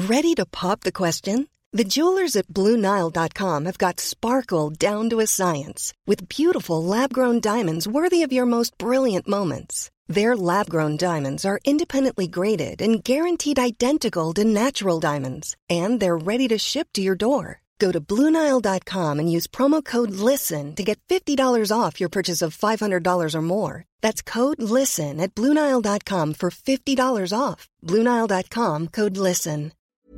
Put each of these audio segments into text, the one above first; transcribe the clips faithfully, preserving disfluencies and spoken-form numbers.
Ready to pop the question? The jewelers at Blue Nile dot com have got sparkle down to a science with beautiful lab-grown diamonds worthy of your most brilliant moments. Their lab-grown diamonds are independently graded and guaranteed identical to natural diamonds, and they're ready to ship to your door. Go to Blue Nile dot com and use promo code LISTEN to get fifty dollars off your purchase of five hundred dollars or more. That's code LISTEN at Blue Nile dot com for fifty dollars off. Blue Nile dot com, code LISTEN.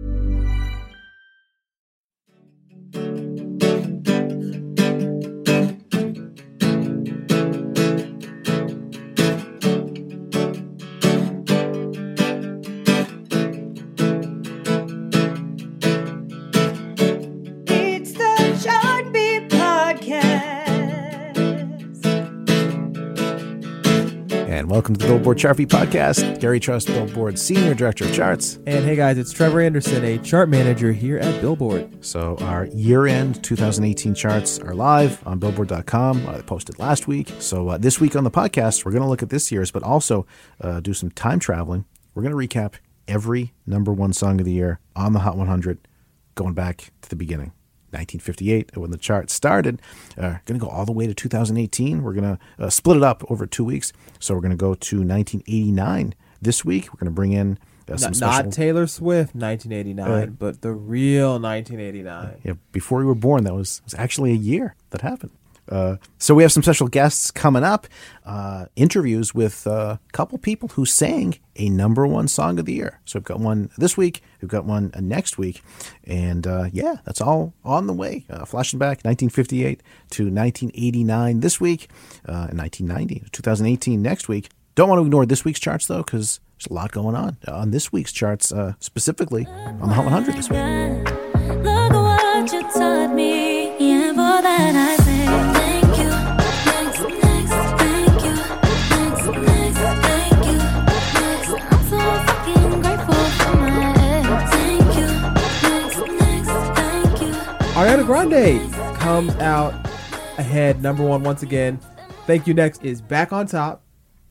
And welcome to the Billboard Chart Beat Podcast. Gary Trust, Billboard's Senior Director of Charts. And hey guys, it's Trevor Anderson, a chart manager here at Billboard. So our year-end twenty eighteen charts are live on Billboard dot com. Uh, posted last week. So uh, this week on the podcast, we're going to look at this year's, but also uh, do some time traveling. We're going to recap every number one song of the year on the Hot one hundred, going back to the beginning. nineteen fifty-eight, when the chart started. Uh, going to go all the way to two thousand eighteen. We're going to uh, split it up over two weeks. So we're going to go to nineteen eighty-nine this week. We're going to bring in uh, some not, special... Not Taylor Swift, nineteen eighty-nine, uh, but the real nineteen eighty-nine. Yeah, before you were born, that was, was actually a year that happened. Uh, so we have some special guests coming up, uh, interviews with uh, a couple people who sang a number one song of the year. So we've got one this week, we've got one uh, next week, and uh, yeah, that's all on the way. Uh, flashing back nineteen fifty-eight to nineteen eighty-nine this week, uh, and nineteen ninety to two thousand eighteen next week. Don't want to ignore this week's charts, though, because there's a lot going on on this week's charts, uh, specifically on the Hot one hundred this week. Look what you taught me, and for that I say thank you. Next, next, thank you. Next, next, thank you. Next, I'm so fucking grateful for my ex. Thank you. Next, next, thank you. Ariana Grande comes out ahead, number one once again. Thank You Next is back on top.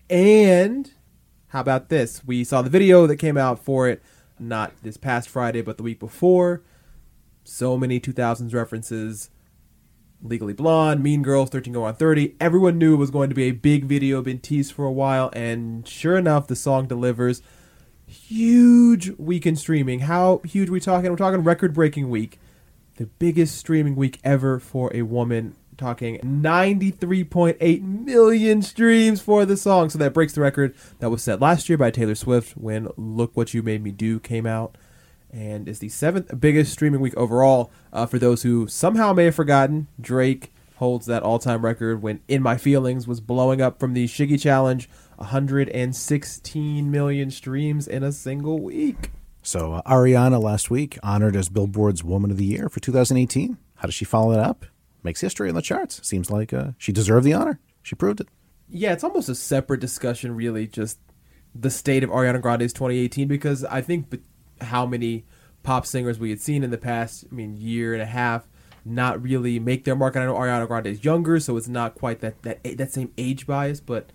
And how about this? We saw the video that came out for it, not this past Friday, but the week before. So many two thousands references. Legally Blonde, Mean Girls, thirteen going on thirty. Everyone knew it was going to be a big video, been teased for a while, and sure enough, the song delivers. Huge week in streaming. How huge are we talking? We're talking record-breaking week. The biggest streaming week ever for a woman. Talking ninety-three point eight million streams for the song. So that breaks the record that was set last year by Taylor Swift when Look What You Made Me Do came out. And is the seventh biggest streaming week overall. Uh, for those who somehow may have forgotten, Drake holds that all-time record when In My Feelings was blowing up from the Shiggy Challenge. one hundred sixteen million streams in a single week. So uh, Ariana last week honored as Billboard's Woman of the Year for two thousand eighteen. How does she follow it up? Makes history on the charts. Seems like uh, she deserved the honor. She proved it. Yeah, it's almost a separate discussion, really, just the state of Ariana Grande's twenty eighteen, because I think b- how many pop singers we had seen in the past, I mean, year and a half, not really make their mark. And I know Ariana Grande is younger, so it's not quite that that that same age bias, but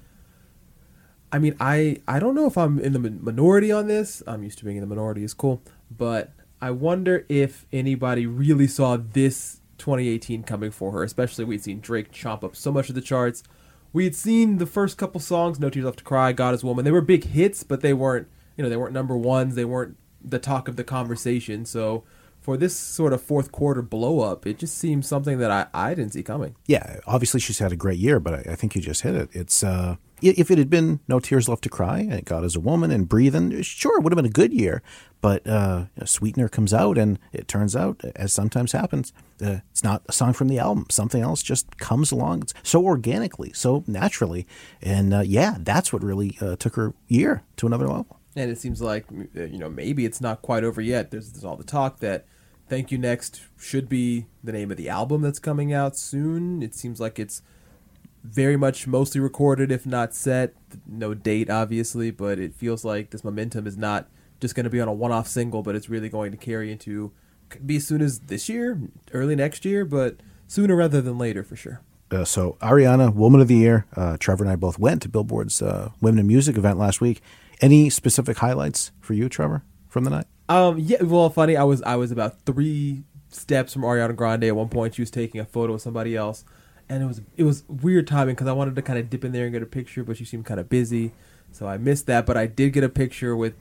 I mean, I, I don't know if I'm in the minority on this. I'm used to being in the minority. It's cool. But I wonder if anybody really saw this twenty eighteen coming for her, especially we'd seen Drake chomp up so much of the charts. We had seen the first couple songs, No Tears Left to Cry, God Is Woman. They were big hits, but they weren't, you know, they weren't number ones. They weren't the talk of the conversation. So for this sort of fourth quarter blow up, it just seems something that I, I didn't see coming. Yeah, obviously she's had a great year, but I, I think you just hit it. It's uh, if it had been No Tears Left to Cry and God Is a Woman and Breathin', sure, it would have been a good year. But uh, Sweetener comes out, and it turns out, as sometimes happens, uh, it's not a song from the album. Something else just comes along so organically, so naturally. And uh, yeah, that's what really uh, took her year to another level. And it seems like, you know, maybe it's not quite over yet. There's, there's all the talk that Thank You Next should be the name of the album that's coming out soon. It seems like it's very much mostly recorded, if not set. No date, obviously, but it feels like this momentum is not just going to be on a one-off single, but it's really going to carry into, could be as soon as this year, early next year, but sooner rather than later for sure. Uh, so Ariana, Woman of the Year. Uh, Trevor and I both went to Billboard's uh, Women in Music event last week. Any specific highlights for you, Trevor, from the night? Um, yeah, well, funny. I was I was about three steps from Ariana Grande at one point. She was taking a photo with somebody else, and it was it was weird timing because I wanted to kind of dip in there and get a picture, but she seemed kind of busy, so I missed that. But I did get a picture with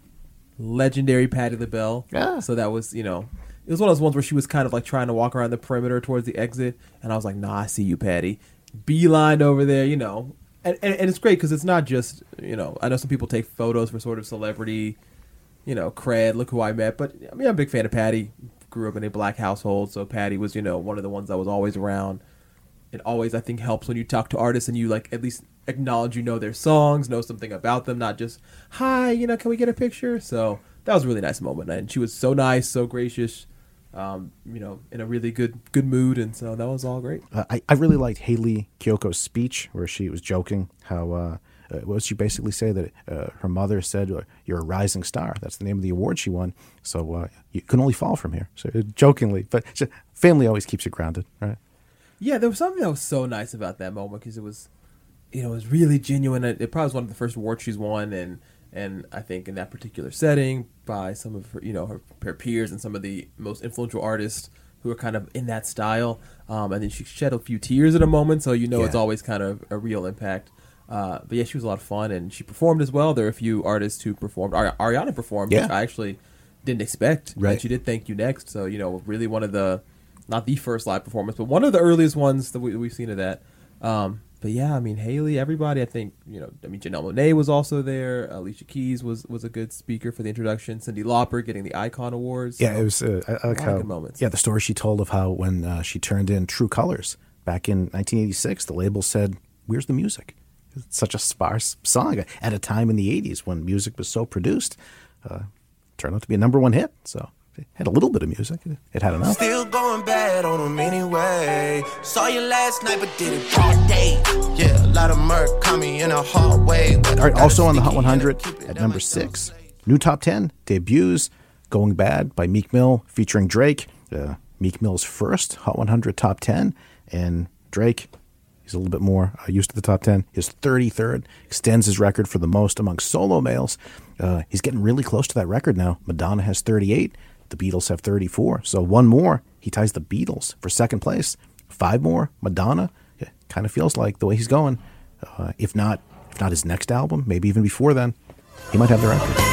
legendary Patti LaBelle. Yeah. So that was, you know, it was one of those ones where she was kind of like trying to walk around the perimeter towards the exit, and I was like, "Nah, I see you, Patti." Beeline over there, you know, and and, and it's great because it's not just, you know, I know some people take photos for sort of celebrity, you know, cred, look who I met. But I mean, I'm a big fan of Patti. Grew up in a black household, so Patti was, you know, one of the ones that was always around. It always, I think, helps when you talk to artists and you, like, at least acknowledge you know their songs, know something about them, not just, hi, you know, can we get a picture? So that was a really nice moment. And she was so nice, so gracious, um, you know, in a really good good mood. And so that was all great. Uh, I, I really liked Haley Kyoko's speech where she was joking how... Uh, Uh, what did she basically say? That uh, her mother said, uh, "You're a rising star." That's the name of the award she won. So uh, you can only fall from here. So uh, jokingly, but she, family always keeps you grounded, right? Yeah, there was something that was so nice about that moment because it was, you know, it was really genuine. It, it probably was one of the first awards she's won, and and I think in that particular setting by some of her, you know, her, her peers and some of the most influential artists who are kind of in that style. Um, and then she shed a few tears at a moment, so you know Yeah. it's always kind of a real impact. Uh, but yeah, she was a lot of fun, and she performed as well. There are a few artists who performed. Ari- Ariana performed, Yeah. which I actually didn't expect. Right. And she did Thank You Next. So, you know, really one of the, not the first live performance, but one of the earliest ones that we, we've seen of that. Um, but yeah, I mean, Haley, everybody, I think, you know, I mean, Janelle Monáe was also there. Alicia Keys was, was a good speaker for the introduction. Cyndi Lauper getting the Icon Awards. Yeah, So, it was. Uh, I, I like a lot of how. good moments. Yeah, the story she told of how when uh, she turned in True Colors back in nineteen eighty-six, the label said, "Where's the music?" It's such a sparse song at a time in the eighties when music was so produced. Uh, turned out to be a number one hit. So it had a little bit of music. It, it had enough. Still going bad on them anyway. Saw you last night, but did it all day. Yeah, a lot of murk caught me in a hard way. All right, also on the Hot one hundred at number six, new top ten debuts, Going Bad by Meek Mill featuring Drake. Uh, Meek Mill's first Hot one hundred top ten, and Drake, he's a little bit more uh, used to the top ten. His thirty-third extends his record for the most among solo males. Uh, he's getting really close to that record now. Madonna has thirty-eight. The Beatles have thirty-four. So one more, he ties the Beatles for second place. Five more, Madonna. It kind of feels like the way he's going. Uh, if not, if not his next album, maybe even before then, he might have the record.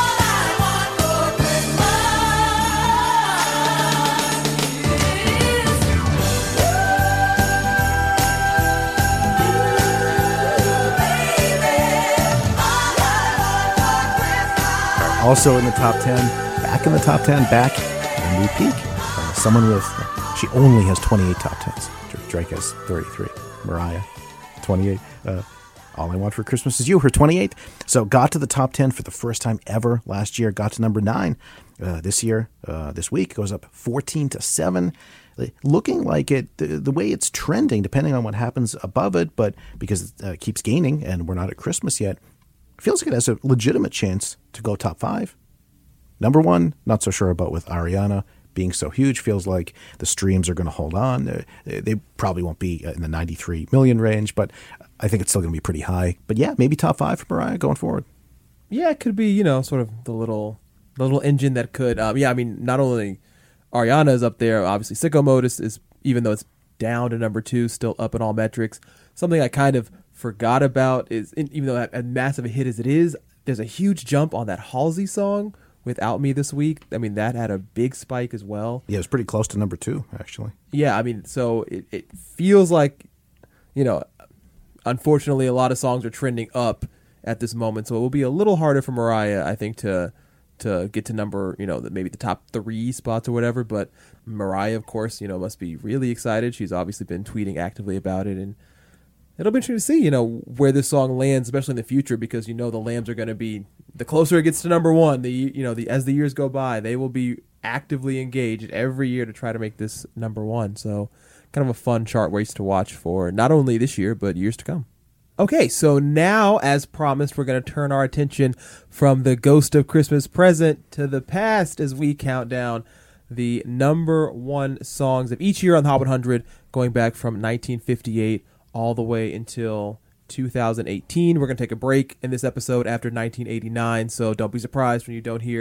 Also in the top ten, back in the top ten, back in a new peak. Uh, someone with, she only has twenty-eight top tens. Drake has thirty-three. Mariah, twenty-eight. Uh, All I Want for Christmas Is You, her twenty-eighth. So got to the top ten for the first time ever last year. Got to number nine uh, this year. Uh, this week goes up fourteen to seven. Looking like it, the, the way it's trending, depending on what happens above it, but because it uh, keeps gaining and we're not at Christmas yet, feels like it has a legitimate chance to go top five. Number one, not so sure about with Ariana being so huge. Feels like the streams are going to hold on. They, they probably won't be in the ninety-three million range, but I think it's still going to be pretty high. But yeah, maybe top five for Mariah going forward. Yeah, it could be, you know, sort of the little the little engine that could, um, yeah, I mean, not only Ariana is up there, obviously Sicko Mode is, is, even though it's down to number two, still up in all metrics. Something I kind of forgot about is, even though as massive a hit as it is, there's a huge jump on that Halsey song, Without Me, this week. I mean, that had a big spike as well. Yeah, it was pretty close to number two, actually. Yeah, I mean, so it, it feels like, you know, unfortunately, a lot of songs are trending up at this moment, so it will be a little harder for Mariah, I think, to to get to number, you know, the, maybe the top three spots or whatever. But Mariah, of course, you know, must be really excited. She's obviously been tweeting actively about it, and it'll be interesting to see, you know, where this song lands, especially in the future, because you know the Lambs are going to be, the closer it gets to number one, the you know the as the years go by, they will be actively engaged every year to try to make this number one. So, kind of a fun chart race to watch for not only this year but years to come. Okay, so now, as promised, we're going to turn our attention from the Ghost of Christmas Present to the past as we count down the number one songs of each year on the Hot one hundred, going back from nineteen fifty-eight all the way until two thousand eighteen. We're going to take a break in this episode after nineteen eighty-nine, so don't be surprised when you don't hear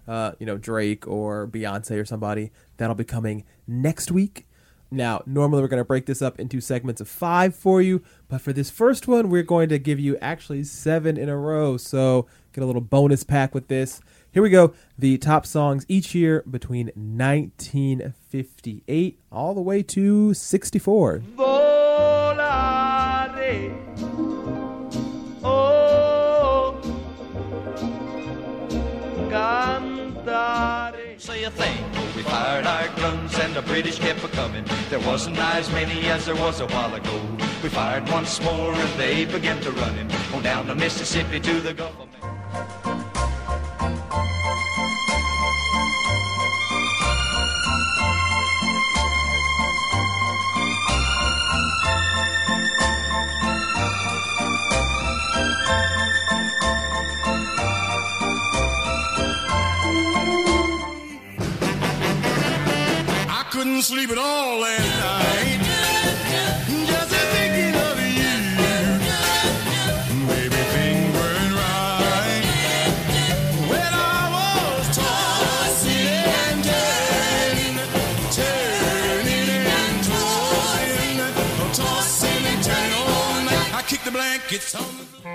uh, you know, Drake or Beyonce or somebody. That'll be coming next week. Now, normally we're going to break this up into segments of five for you, but for this first one, we're going to give you actually seven in a row. So get a little bonus pack with this. Here we go. The top songs each year between nineteen fifty-eight all the way to sixty-four. Volare. Oh, cantare. Say a thing. We fired our guns and the British kept a-coming. There wasn't as many as there was a while ago. We fired once more and they began to running on down the Mississippi to the Gulf of Mexico. Couldn't sleep at all last night, just thinking of you. Maybe things weren't right when I was tossing and turning, turning and tossing, tossing and turning all night. I kicked the blankets on the floor.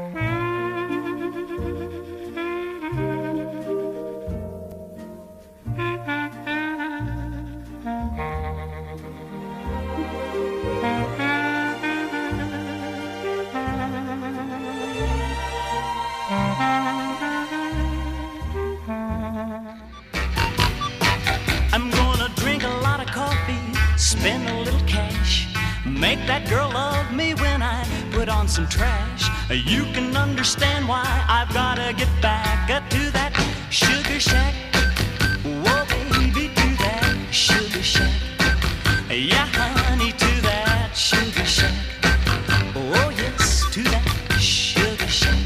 I'm gonna drink a lot of coffee, spend a little cash, make that girl love me when I put on some trash. You can understand why I've gotta get back uh, to that sugar shack. Whoa, baby, to that sugar shack. Yeah, honey, to that sugar shack. Oh, yes, to that sugar shack.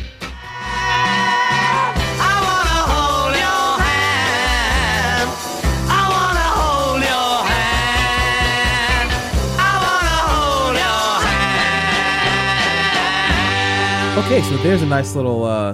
I wanna hold your hand. I wanna hold your hand. I wanna hold your hand. Okay, so there's a nice little uh,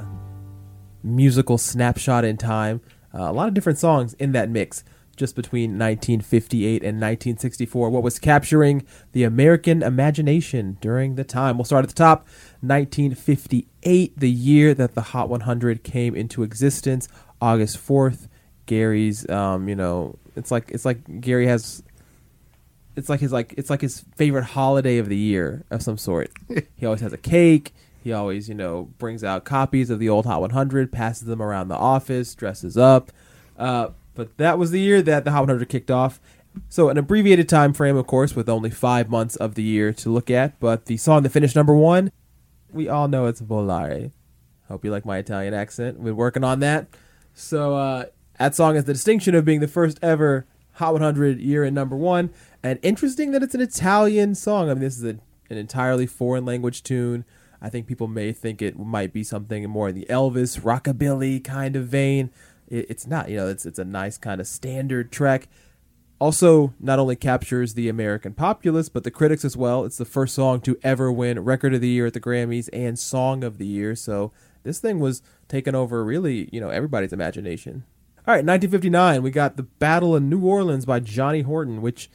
musical snapshot in time. Uh, a lot of different songs in that mix, just between nineteen fifty-eight and nineteen sixty-four. What was capturing the American imagination during the time? We'll start at the top. nineteen fifty-eight, the year that the Hot one hundred came into existence. August fourth, Gary's, um, you know, it's like it's like Gary has. It's like his like it's like his favorite holiday of the year of some sort. He always has a cake. He always, you know, brings out copies of the old Hot one hundred, passes them around the office, dresses up. Uh, but that was the year that the Hot one hundred kicked off. So an abbreviated time frame, of course, with only five months of the year to look at. But the song that finished number one, we all know it's Volare. Hope you like my Italian accent. We're working on that. So uh, that song has the distinction of being the first ever Hot one hundred year in number one. And interesting that it's an Italian song. I mean, this is a, an entirely foreign language tune. I think people may think it might be something more in the Elvis, rockabilly kind of vein. It, it's not, you know, it's it's a nice kind of standard track. Also, not only captures the American populace, but the critics as well. It's the first song to ever win Record of the Year at the Grammys and Song of the Year. So this thing was taking over really, you know, everybody's imagination. All right, nineteen fifty-nine, we got The Battle of New Orleans by Johnny Horton, which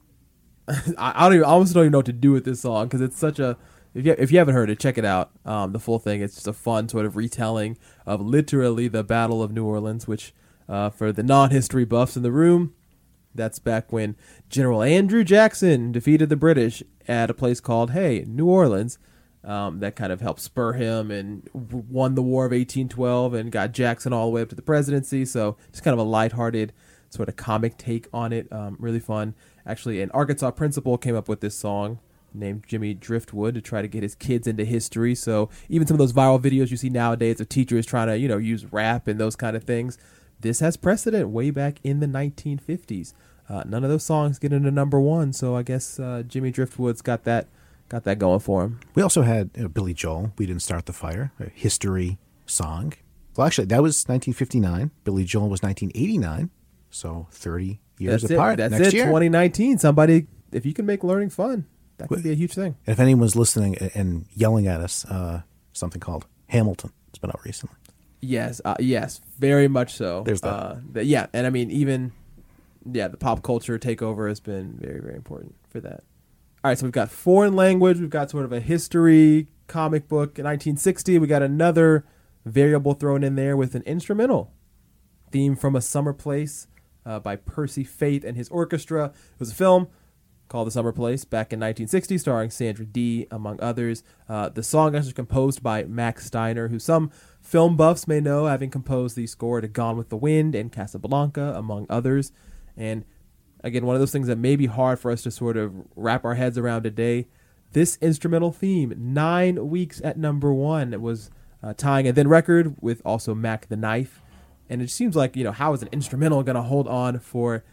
I, I don't even, I almost don't even know what to do with this song because it's such a, if you, if you haven't heard it, check it out. Um, the full thing, it's just a fun sort of retelling of literally the Battle of New Orleans, which uh, for the non-history buffs in the room, that's back when General Andrew Jackson defeated the British at a place called, hey, New Orleans. Um, that kind of helped spur him and w- won the War of eighteen twelve and got Jackson all the way up to the presidency. So just kind of a lighthearted sort of comic take on it. Um, really fun. Actually, an Arkansas principal came up with this song named Jimmy Driftwood to try to get his kids into history. So even some of those viral videos you see nowadays of teachers trying to, you know, use rap and those kind of things, this has precedent way back in the nineteen fifties. Uh, none of those songs get into number one, so I guess uh, Jimmy Driftwood's got that got that going for him. We also had you know, Billy Joel, We Didn't Start the Fire, a history song. Well, actually, that was nineteen fifty-nine. Billy Joel was nineteen eighty-nine, so thirty years That's apart. It. That's next it. year. twenty nineteen. Somebody, if you can make learning fun, that could be a huge thing. If anyone's listening and yelling at us, uh, something called Hamilton. It's been out recently. Yes, uh, yes, very much so. There's that. Uh, the- yeah, and I mean, even, yeah, the pop culture takeover has been very, very important for that. All right, so we've got foreign language. We've got sort of a history comic book in nineteen sixty. We got another variable thrown in there with an instrumental theme from A Summer Place uh, by Percy Faith and his orchestra. It was a film called The Summer Place back in nineteen sixty, starring Sandra Dee, among others. Uh, the song was composed by Max Steiner, who some film buffs may know, having composed the score to Gone with the Wind and Casablanca, among others. And again, one of those things that may be hard for us to sort of wrap our heads around today. This instrumental theme, nine weeks at number one, it was uh, tying a then record with also Mac the Knife. And it seems like, you know, how is an instrumental going to hold on for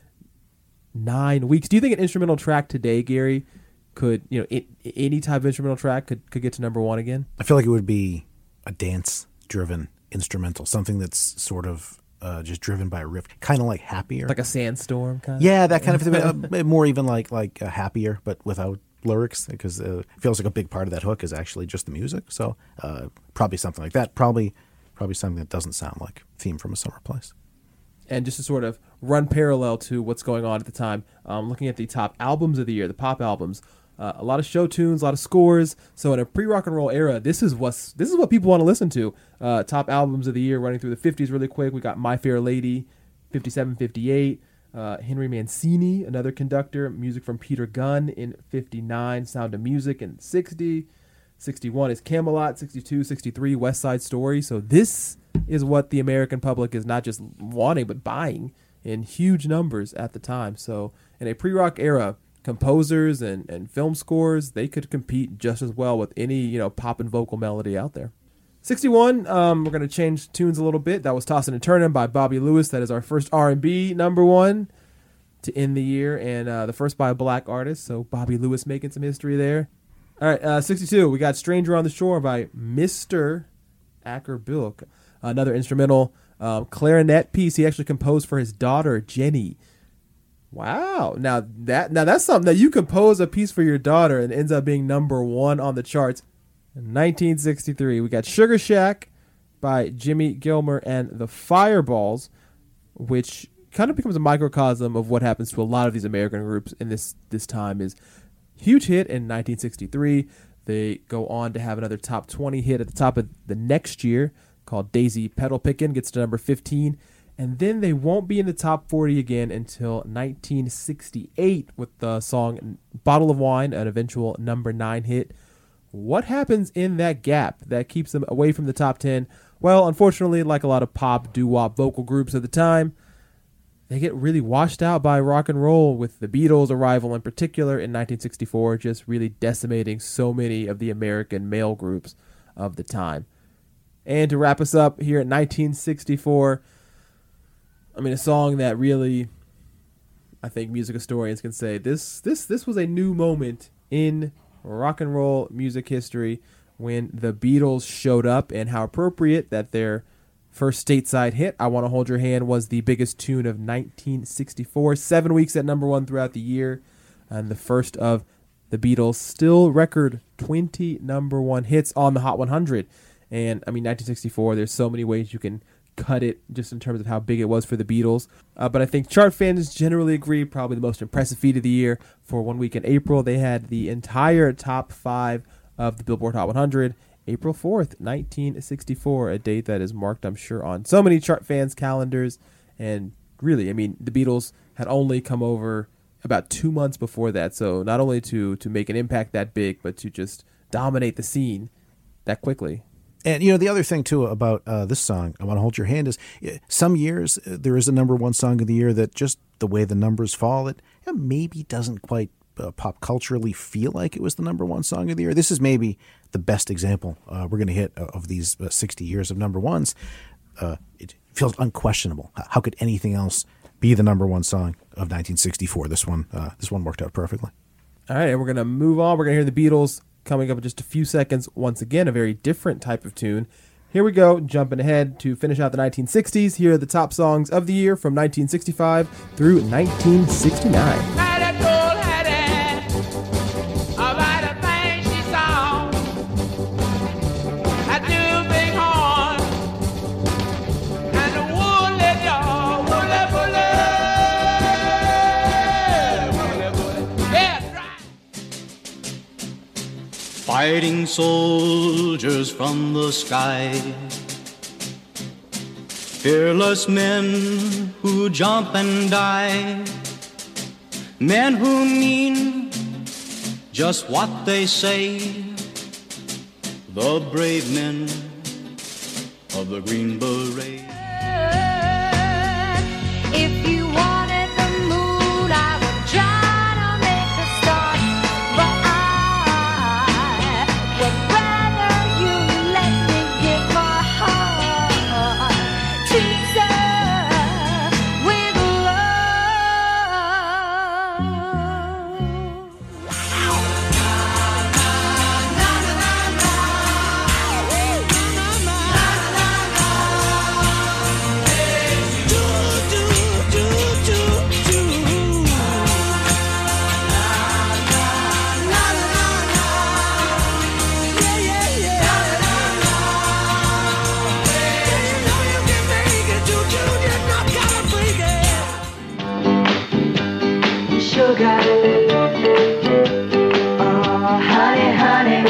nine weeks? Do you think an instrumental track today, Gary, could, you know, it, any type of instrumental track could, could get to number one again? I feel like it would be a dance-driven instrumental, something that's sort of uh, just driven by a riff, kind of like Happier. Like a Sandstorm kind of? Yeah, that kind of thing. uh, more even like like uh, Happier, but without lyrics, because uh, it feels like a big part of that hook is actually just the music. So uh, probably something like that. Probably probably something that doesn't sound like Theme from a Summer Place. And just to sort of run parallel to what's going on at the time, um, looking at the top albums of the year, the pop albums, uh, a lot of show tunes, a lot of scores. So in a pre-rock and roll era, this is what's this is what people want to listen to. Uh, top albums of the year, running through the fifties really quick. We got My Fair Lady, fifty-seven, fifty-eight. Uh, Henry Mancini, another conductor. Music from Peter Gunn in fifty-nine. Sound of Music in sixty. sixty-one is Camelot. sixty-two, sixty-three, West Side Story. So this is what the American public is not just wanting, but buying in huge numbers at the time. So in a pre-rock era, composers and, and film scores, they could compete just as well with any, you know, pop and vocal melody out there. sixty-one, um, we're going to change tunes a little bit. That was Tossin' and Turnin' by Bobby Lewis. That is our first R and B number one to end the year, and uh, the first by a black artist. So Bobby Lewis making some history there. All right, uh, sixty-two, we got Stranger on the Shore by Mister Acker-Bilk. Another instrumental um, clarinet piece he actually composed for his daughter, Jenny. Wow. Now that now that's something that you compose a piece for your daughter and it ends up being number one on the charts. In nineteen sixty-three, we got Sugar Shack by Jimmy Gilmer and the Fireballs, which kind of becomes a microcosm of what happens to a lot of these American groups in this this time. Is huge hit in nineteen sixty-three. They go on to have another top twenty hit at the top of the next year called Daisy Pedal Pickin', gets to number fifteen. And then they won't be in the top forty again until nineteen sixty-eight with the song Bottle of Wine, an eventual number nine hit. What happens in that gap that keeps them away from the top ten? Well, unfortunately, like a lot of pop, doo-wop vocal groups at the time, they get really washed out by rock and roll, with the Beatles' arrival in particular in nineteen sixty-four just really decimating so many of the American male groups of the time. And to wrap us up here at nineteen sixty-four, I mean, a song that really, I think music historians can say, this this this was a new moment in rock and roll music history when the Beatles showed up, and how appropriate that their first stateside hit, I Want to Hold Your Hand, was the biggest tune of nineteen sixty-four. Seven weeks at number one throughout the year, and the first of the Beatles' still record twenty number one hits on the Hot one hundred. And, I mean, nineteen sixty-four, there's so many ways you can cut it just in terms of how big it was for the Beatles. Uh, but I think chart fans generally agree probably the most impressive feat of the year. For one week in April, they had the entire top five of the Billboard Hot one hundred. April fourth, nineteen sixty-four, a date that is marked, I'm sure, on so many chart fans' calendars. And really, I mean, the Beatles had only come over about two months before that. So not only to, to make an impact that big, but to just dominate the scene that quickly. And, you know, the other thing, too, about uh, this song, I Want to Hold Your Hand, is uh, some years uh, there is a number one song of the year that just the way the numbers fall, it uh, maybe doesn't quite uh, pop culturally feel like it was the number one song of the year. This is maybe the best example uh, we're going to hit of these uh, sixty years of number ones. Uh, it feels unquestionable. How could anything else be the number one song of nineteen sixty-four? This one, uh, this one worked out perfectly. All right, and we're going to move on. We're going to hear the Beatles coming up in just a few seconds. Once again, a very different type of tune. Here we go, jumping ahead to finish out the nineteen sixties. Here are the top songs of the year from nineteen sixty-five through nineteen sixty-nine. fighting soldiers from the sky. Fearless men who jump and die. Men who mean just what they say. The brave men of the Green Beret. If you wanted the moon, I would try to make a start. But I would rather you let me give my heart to serve with sugar. Oh, honey, honey,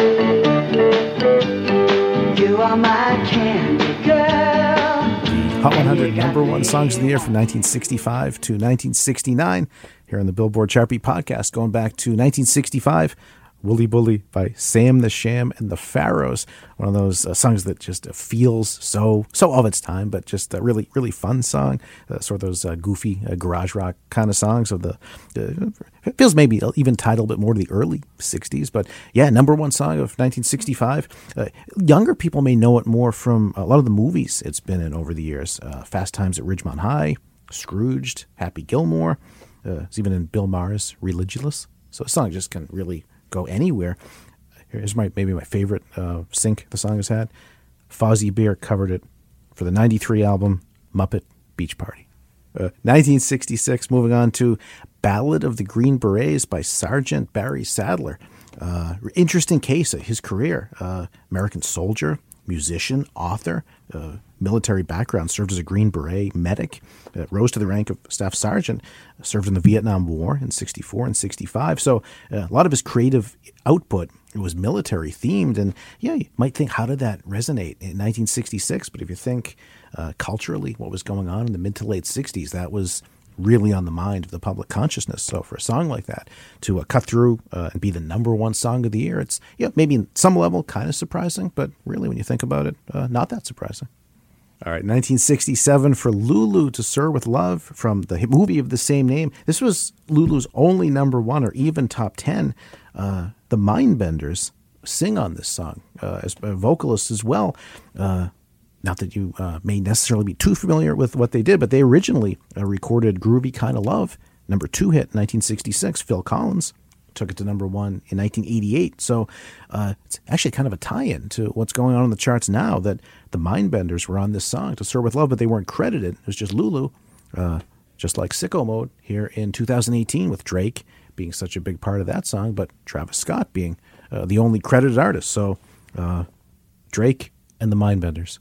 you are my candy girl. Hot one hundred number one songs of the year from nineteen sixty-five to nineteen sixty-nine here on the Billboard Chart Beat podcast. Going back to nineteen sixty-five, Wooly Bully by Sam the Sham and the Pharaohs. One of those uh, songs that just uh, feels so so of its time, but just a really, really fun song. Uh, sort of those uh, goofy uh, garage rock kind of songs of the, uh, it feels maybe even tied a little bit more to the early sixties. But yeah, number one song of nineteen sixty-five. Uh, younger people may know it more from a lot of the movies it's been in over the years. Uh, Fast Times at Ridgemont High, Scrooged, Happy Gilmore. Uh, it's even in Bill Maher's Religulous. So a song just can really go anywhere. Here's my maybe my favorite uh, sync the song has had. Fozzie Bear covered it for the ninety-three album Muppet Beach Party. Uh, nineteen sixty-six, moving on to Ballad of the Green Berets by Sergeant Barry Sadler. Uh, interesting case of his career. Uh, American soldier, musician, author, uh, military background, served as a Green Beret medic, uh, rose to the rank of staff sergeant, served in the Vietnam War in sixty-four and sixty-five. So uh, a lot of his creative output was military themed. And yeah, you might think, how did that resonate in nineteen sixty-six? But if you think uh, culturally what was going on in the mid to late sixties, that was really on the mind of the public consciousness. So for a song like that to uh, cut through uh, and be the number one song of the year, it's yeah maybe in some level kind of surprising, but really when you think about it, uh, not that surprising. All right, nineteen sixty-seven for Lulu, To Sir With Love, from the hit movie of the same name. This was Lulu's only number one or even top ten. Uh, the Mindbenders sing on this song uh, as uh, vocalists as well. Uh, not that you uh, may necessarily be too familiar with what they did, but they originally uh, recorded Groovy Kinda Love, number two hit in nineteen sixty-six. Phil Collins took it to number one in nineteen eighty-eight. So uh, it's actually kind of a tie-in to what's going on in the charts now, that the Mindbenders were on this song, To Sir With Love, but they weren't credited. It was just Lulu, uh, just like Sicko Mode here in two thousand eighteen, with Drake being such a big part of that song, but Travis Scott being uh, the only credited artist. So uh, Drake and the Mindbenders,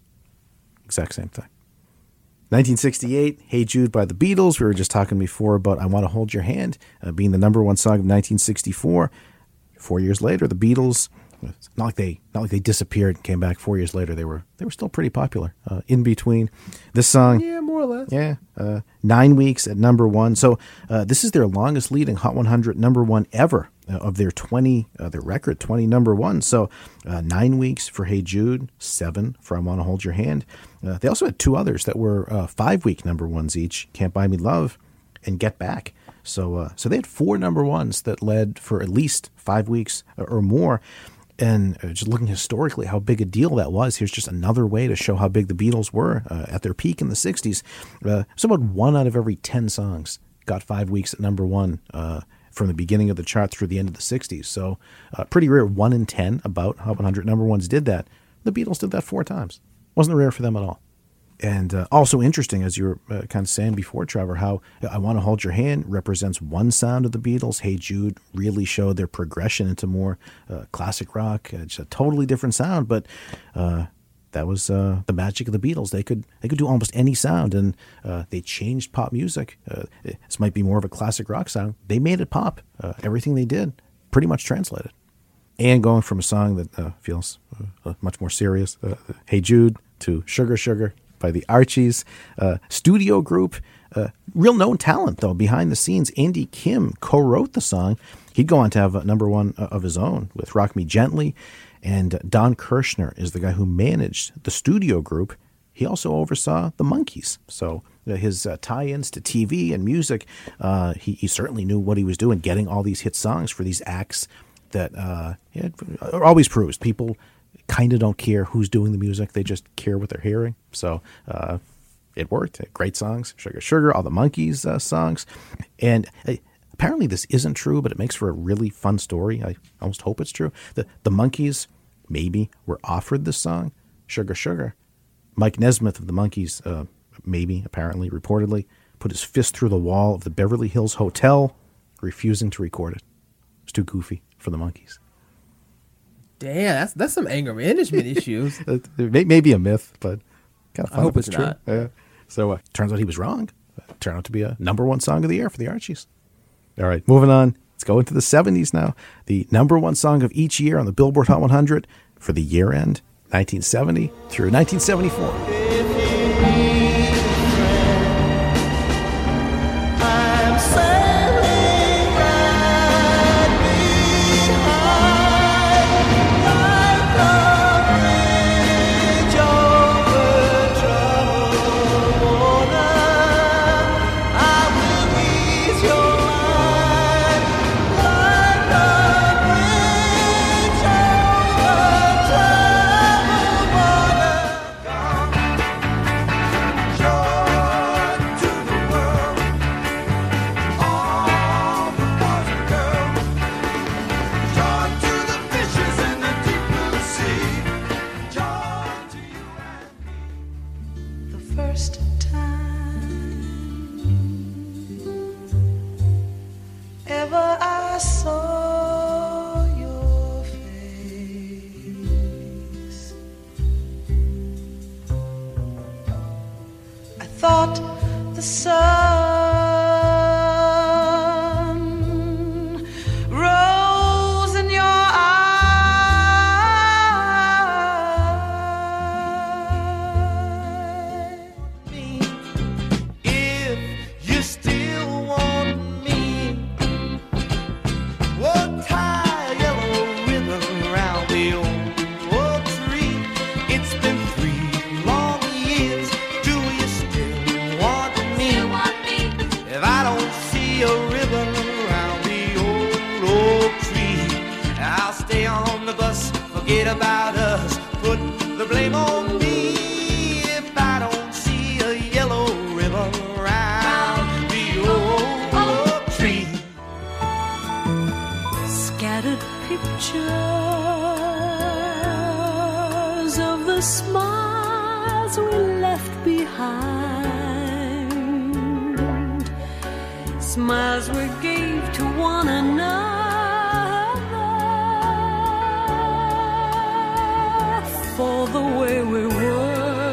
exact same thing. nineteen sixty-eight, Hey Jude by the Beatles. We were just talking before about I Want to Hold Your Hand uh, being the number one song of nineteen sixty-four. Four years later, the Beatles, it's not like they not like they disappeared and came back four years later. They were they were still pretty popular uh, in between. This song, Yeah, more or less. yeah, uh, nine weeks at number one. So uh, this is their longest leading Hot one hundred number one ever uh, of their twenty, uh, their record twenty number one. So uh, nine weeks for Hey Jude, seven for I Want to Hold Your Hand. Uh, they also had two others that were uh, five week number ones each: Can't Buy Me Love and Get Back. So uh, so they had four number ones that led for at least five weeks or more. And uh, just looking historically how big a deal that was, here's just another way to show how big the Beatles were uh, at their peak in the sixties. Uh, so about one out of every ten songs got five weeks at number one uh, from the beginning of the chart through the end of the sixties. So uh, pretty rare. One in ten about Hot one hundred number ones did that. The Beatles did that four times. Wasn't rare for them at all. And uh, also interesting, as you were uh, kind of saying before, Trevor, how I Want to Hold Your Hand represents one sound of the Beatles. Hey Jude really showed their progression into more uh, classic rock. It's a totally different sound, but uh, that was uh, the magic of the Beatles. They could they could do almost any sound, and uh, they changed pop music. Uh, this might be more of a classic rock sound. They made it pop. Uh, everything they did pretty much translated. and going from a song that uh, feels uh, much more serious, uh, Hey Jude, to Sugar Sugar by the Archies. Uh, studio group, uh, real known talent, though, behind the scenes. Andy Kim co-wrote the song. He'd go on to have a number one of his own with Rock Me Gently. And Don Kirshner is the guy who managed the studio group. He also oversaw the Monkees. So uh, his uh, tie-ins to T V and music, uh, he, he certainly knew what he was doing, getting all these hit songs for these acts that uh, yeah, always proves people kind of don't care who's doing the music. They just care what they're hearing. So uh, it worked. Great songs. Sugar Sugar, all the Monkees uh, songs. And uh, apparently this isn't true, but it makes for a really fun story. I almost hope it's true. The, the Monkees maybe were offered this song, Sugar Sugar. Mike Nesmith of the Monkees, uh, maybe, apparently, reportedly, put his fist through the wall of the Beverly Hills Hotel, refusing to record it. It's too goofy for the Monkees. Damn, that's that's some anger management issues. It may, may be a myth, but kind of fun. I hope if it's true. not. Yeah. So uh, turns out he was wrong. It turned out to be a number one song of the year for the Archies. All right, moving on. Let's go into the seventies now. The number one song of each year on the Billboard Hot one hundred for the year end, nineteen seventy through nineteen seventy-four. I'm sailing right behind like a bridge over troubled water. I will ease your mind like a bridge over troubled water. Joy to the world, all the boys and girls. Joy to the fishes in the deep blue sea. Joy to you and me. The first time ever I saw your face, I thought the sun rose in your eyes. If you still want me, we'll tie a yellow ribbon around the old oak tree. It's been three long years. Do you still want me? If I don't see a ribbon around the old oak tree, I'll stay on the bus, forget about us, put the blame on me. If I don't see a yellow ribbon around the old oak tree. Scattered pictures of the smiles we left behind, smiles we gave to one another for the way we were.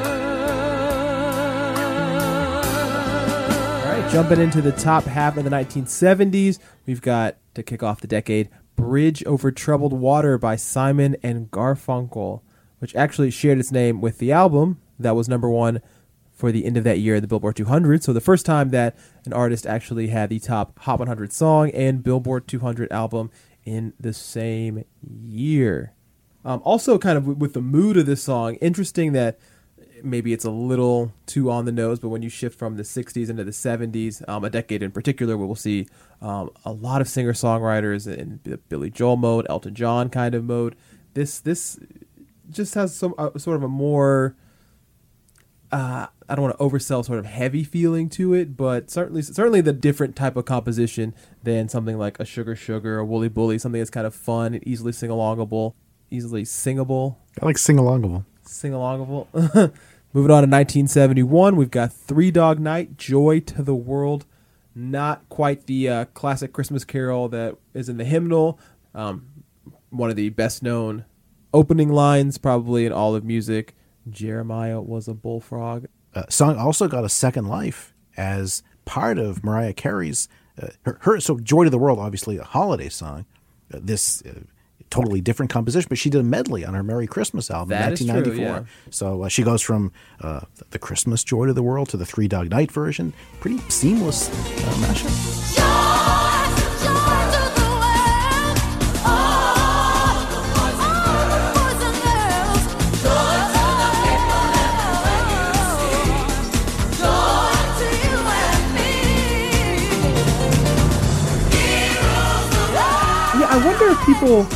All right, jumping into the top half of the nineteen seventies, we've got, to kick off the decade, Bridge Over Troubled Water by Simon and Garfunkel, which actually shared its name with the album that was number one for the end of that year, the Billboard two hundred. So the first time that an artist actually had the top Hot one hundred song and Billboard two hundred album in the same year. Um, also, kind of w- with the mood of this song, interesting that maybe it's a little too on the nose, but when you shift from the sixties into the seventies, um, a decade in particular, where we'll see um, a lot of singer-songwriters in the Billy Joel mode, Elton John kind of mode. This this just has some uh, sort of a more, uh, I don't want to oversell, sort of heavy feeling to it, but certainly certainly the different type of composition than something like a Sugar Sugar or Wooly Bully, something that's kind of fun and easily sing-alongable, easily singable. I like sing-alongable. Sing-alongable. Moving on to nineteen seventy-one, we've got Three Dog Night, Joy to the World. Not quite the uh, classic Christmas carol that is in the hymnal. Um, one of the best-known opening lines probably in all of music. Jeremiah was a bullfrog. Uh, song also got a second life as part of Mariah Carey's, uh, her, her, so Joy to the World, obviously a holiday song. Uh, this uh, totally different composition, but she did a medley on her Merry Christmas album That in is true, nineteen ninety-four. yeah. So uh, she goes from uh, the Christmas Joy to the World to the Three Dog Night version. Pretty seamless uh, mashup. Yeah, I wonder if people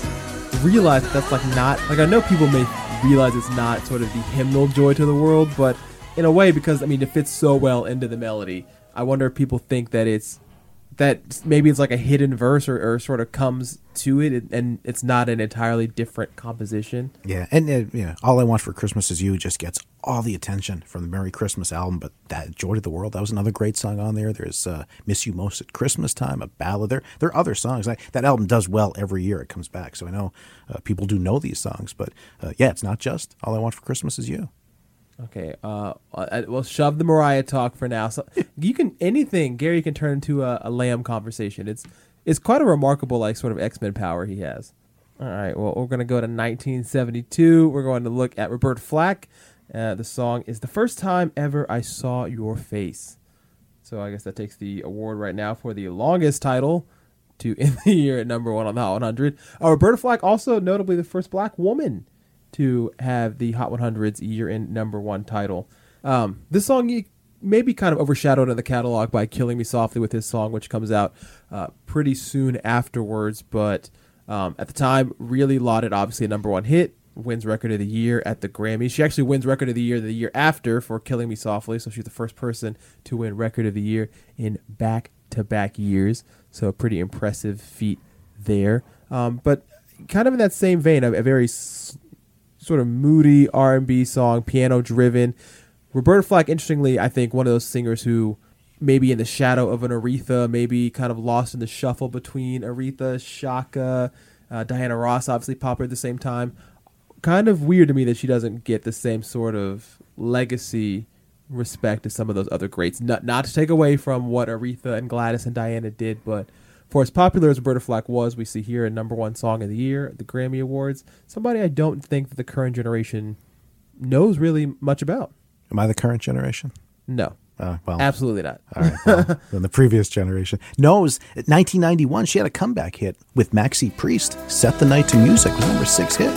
realize that that's like not like I know people may realize it's not sort of the hymnal joy to the world, but in a way, because I mean it fits so well into the melody, I wonder if people think that it's that maybe it's like a hidden verse or, or sort of comes to it and it's not an entirely different composition. Yeah, and uh, yeah, All I Want for Christmas Is You just gets all the attention from the Merry Christmas album, but that Joy to the World, that was another great song on there. There's uh, Miss You Most at Christmas Time, a ballad. There there are other songs. I, that album does well every year it comes back, so I know uh, people do know these songs, but uh, yeah, it's not just All I Want for Christmas Is You. Okay, uh, I, we'll shove the Mariah talk for now. So you can anything Gary can turn into a, a Lamb conversation. It's it's quite a remarkable like sort of X-Men power he has. All right, well we're gonna go to nineteen seventy-two. We're going to look at Roberta Flack. Uh, the song is The First Time Ever I Saw Your Face. So I guess that takes the award right now for the longest title to end the year at number one on the Hot one hundred. Uh, Roberta Flack also notably the first black woman to have the Hot one hundred's year-end number one title. Um, this song may be kind of overshadowed in the catalog by Killing Me Softly with his song, which comes out uh, pretty soon afterwards, but um, at the time, really lauded, obviously a number one hit, wins Record of the Year at the Grammys. She actually wins Record of the Year the year after for Killing Me Softly, so she's the first person to win Record of the Year in back-to-back years, so a pretty impressive feat there. Um, but kind of in that same vein, a, a very s- sort of moody R and B song, piano driven. Roberta Flack, interestingly, I think one of those singers who maybe in the shadow of an Aretha, maybe kind of lost in the shuffle between Aretha, Shaka, uh, Diana Ross, obviously popular at the same time. Kind of weird to me that she doesn't get the same sort of legacy respect as some of those other greats. Not, not to take away from what Aretha and Gladys and Diana did, but for as popular as Roberta Flack was, we see here a number one song of the year at the Grammy Awards. Somebody I don't think that the current generation knows really much about. Am I the current generation? No. Uh, well, Absolutely not. All right, well, then the previous generation knows. In nineteen ninety-one, she had a comeback hit with Maxi Priest. Set the Night to Music was number six hit.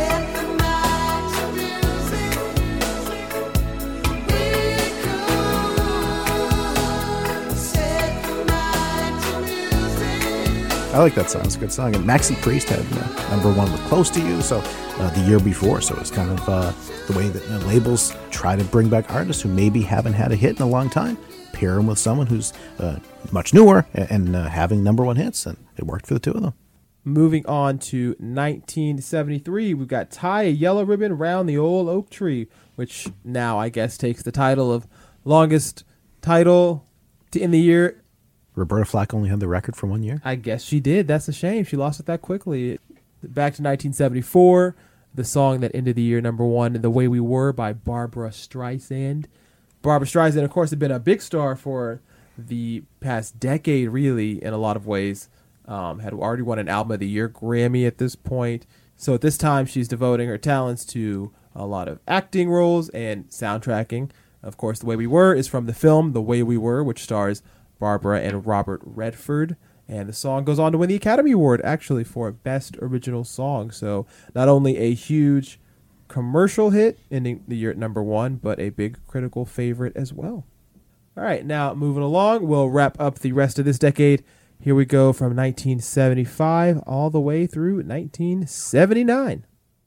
I like that song. It's a good song. And Maxi Priest had uh, number one with Close to You, so uh, the year before. So it's kind of uh, the way that uh, labels try to bring back artists who maybe haven't had a hit in a long time, pair them with someone who's uh, much newer and, and uh, having number one hits, and it worked for the two of them. Moving on to nineteen seventy-three, we've got Tie a Yellow Ribbon Round the Old Oak Tree, which now I guess takes the title of longest title to end the year. Roberta Flack only had the record for one year. I guess she did. That's a shame. She lost it that quickly. Back to nineteen seventy-four, the song that ended the year number one, The Way We Were by Barbra Streisand. Barbra Streisand, of course, had been a big star for the past decade, really, in a lot of ways. Um, had already won an Album of the Year Grammy at this point. So at this time, she's devoting her talents to a lot of acting roles and soundtracking. Of course, The Way We Were is from the film The Way We Were, which stars Barbara and Robert Redford, and the song goes on to win the Academy Award actually for Best Original Song. So not only a huge commercial hit ending the year at number one, but a big critical favorite as well. All right, now moving along, we'll wrap up the rest of this decade. Here we go from nineteen seventy-five all the way through nineteen seventy-nine.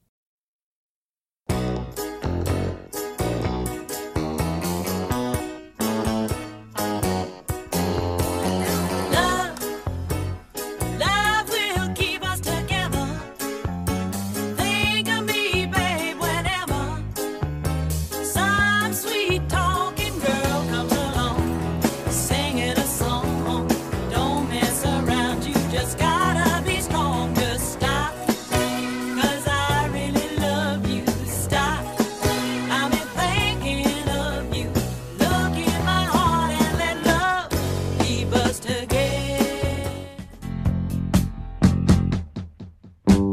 Love will keep us together. Think of me, babe, whenever some sweet talking girl comes along, singing a song. Don't mess around, you just gotta be strong. Just stop, 'cause I really love you. Stop, I've been thinking of you. Look in my heart and let love keep us together.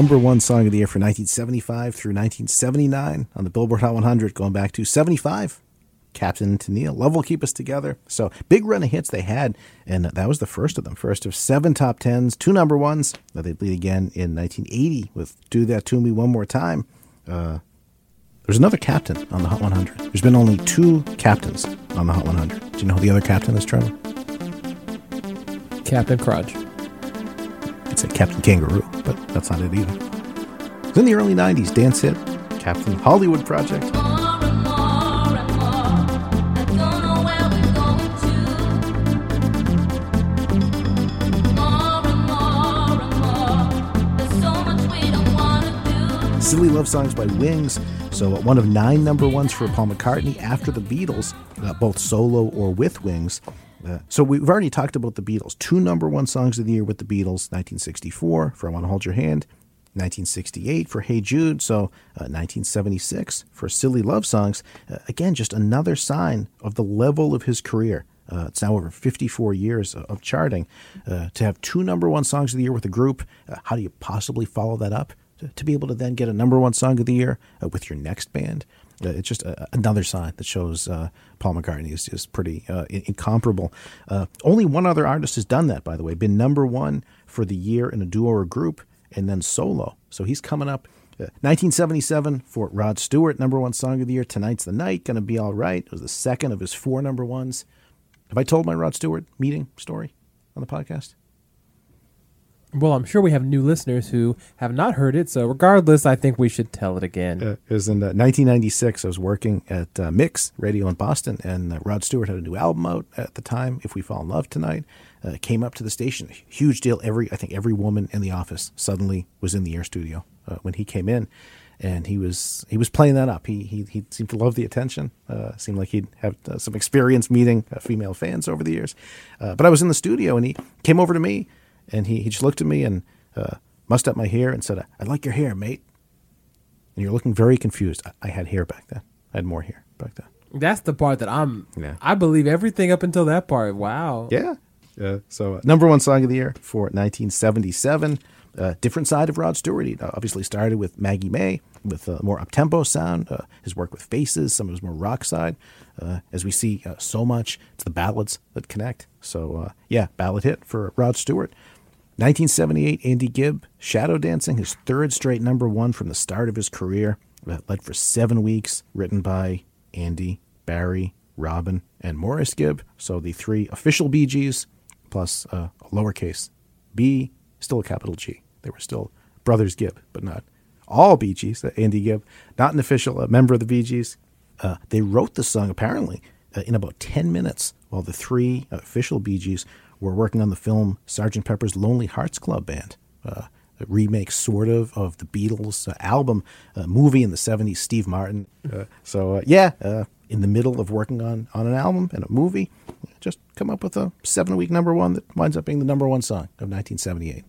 number one song of the year for nineteen seventy-five through nineteen seventy-nine on the Billboard Hot one hundred, going back to seventy-five. Captain Tennille, Love Will Keep Us Together. So big run of hits they had, and that was the first of them. First of seven top tens, two number ones. They'd lead again in nineteen eighty with Do That To Me One More Time. Uh, there's another captain on the Hot one hundred. There's been only two captains on the Hot one hundred. Do you know who the other captain is, Trevor? Captain Crunch. I'd say Captain Kangaroo, but that's not it either. It was in the early nineties, dance hit, Captain Hollywood Project. Silly Love Songs by Wings. So uh, one of nine number ones for Paul McCartney after the Beatles, uh, both solo or with Wings. Uh, so we've already talked about the Beatles. Two number one songs of the year with the Beatles, nineteen sixty-four for I Want to Hold Your Hand, nineteen sixty-eight for Hey Jude, so uh, nineteen seventy-six for Silly Love Songs. Uh, again, just another sign of the level of his career. Uh, it's now over fifty-four years of charting. Uh, to have two number one songs of the year with a group, uh, how do you possibly follow that up? To be able to then get a number one song of the year uh, with your next band, uh, it's just a, another sign that shows uh, Paul McCartney is, is pretty uh, incomparable. Uh, only one other artist has done that, by the way, been number one for the year in a duo or group and then solo. So he's coming up. Uh, nineteen seventy-seven for Rod Stewart, number one song of the year, Tonight's the Night, Gonna Be All Right. It was the second of his four number ones. Have I told my Rod Stewart meeting story on the podcast? Well, I'm sure we have new listeners who have not heard it, so regardless, I think we should tell it again. Uh, it was in uh, nineteen ninety-six. I was working at uh, Mix Radio in Boston, and uh, Rod Stewart had a new album out at the time, If We Fall in Love Tonight. Uh, came up to the station, huge deal. Every I think every woman in the office suddenly was in the Air studio uh, when he came in, and he was he was playing that up. He he, he seemed to love the attention. Uh, seemed like he'd have uh, some experience meeting uh, female fans over the years. Uh, but I was in the studio, and he came over to me. And he, he just looked at me and uh, mussed up my hair and said, I like your hair, mate. And you're looking very confused. I, I had hair back then. I had more hair back then. That's the part that I'm, yeah. I believe everything up until that part. Wow. Yeah. Uh, so uh, number one song of the year for nineteen seventy-seven. Uh, different side of Rod Stewart. He obviously started with Maggie May with a more up-tempo sound. Uh, his work with Faces, some of his more rock side. Uh, as we see uh, so much, it's the ballads that connect. So, uh, yeah, ballad hit for Rod Stewart. nineteen seventy-eight, Andy Gibb, Shadow Dancing, his third straight number one from the start of his career. Uh, led for seven weeks, written by Andy, Barry, Robin, and Morris Gibb. So the three official Bee Gees, plus uh, a lowercase B, still a capital G. They were still brothers Gibb, but not all Bee Gees. Uh, Andy Gibb, not an official uh, member of the Bee Gees. Uh, they wrote the song, apparently, uh, in about ten minutes, while the three uh, official Bee Gees were working on the film Sergeant Pepper's Lonely Hearts Club Band, uh, a remake sort of of the Beatles uh, album, uh, movie in the seventies, Steve Martin. Uh, so, uh, yeah, uh, in the middle of working on, on an album and a movie, just come up with a seven-week number one that winds up being the number one song of nineteen seventy-eight.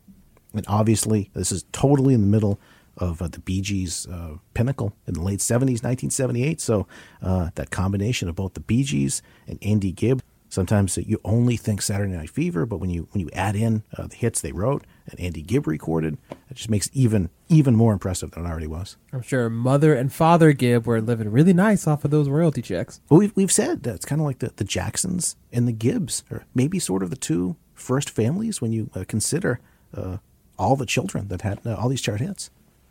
And obviously, this is totally in the middle of uh, the Bee Gees' uh, pinnacle in the late seventies, nineteen seventy-eight. So uh, that combination of both the Bee Gees and Andy Gibb. Sometimes you only think Saturday Night Fever, but when you when you add in uh, the hits they wrote and Andy Gibb recorded, it just makes it even even more impressive than it already was. I'm sure Mother and Father Gibb were living really nice off of those royalty checks. Well, we've we've said that it's kind of like the, the Jacksons and the Gibbs, or maybe sort of the two first families when you uh, consider uh, all the children that had uh, all these chart hits.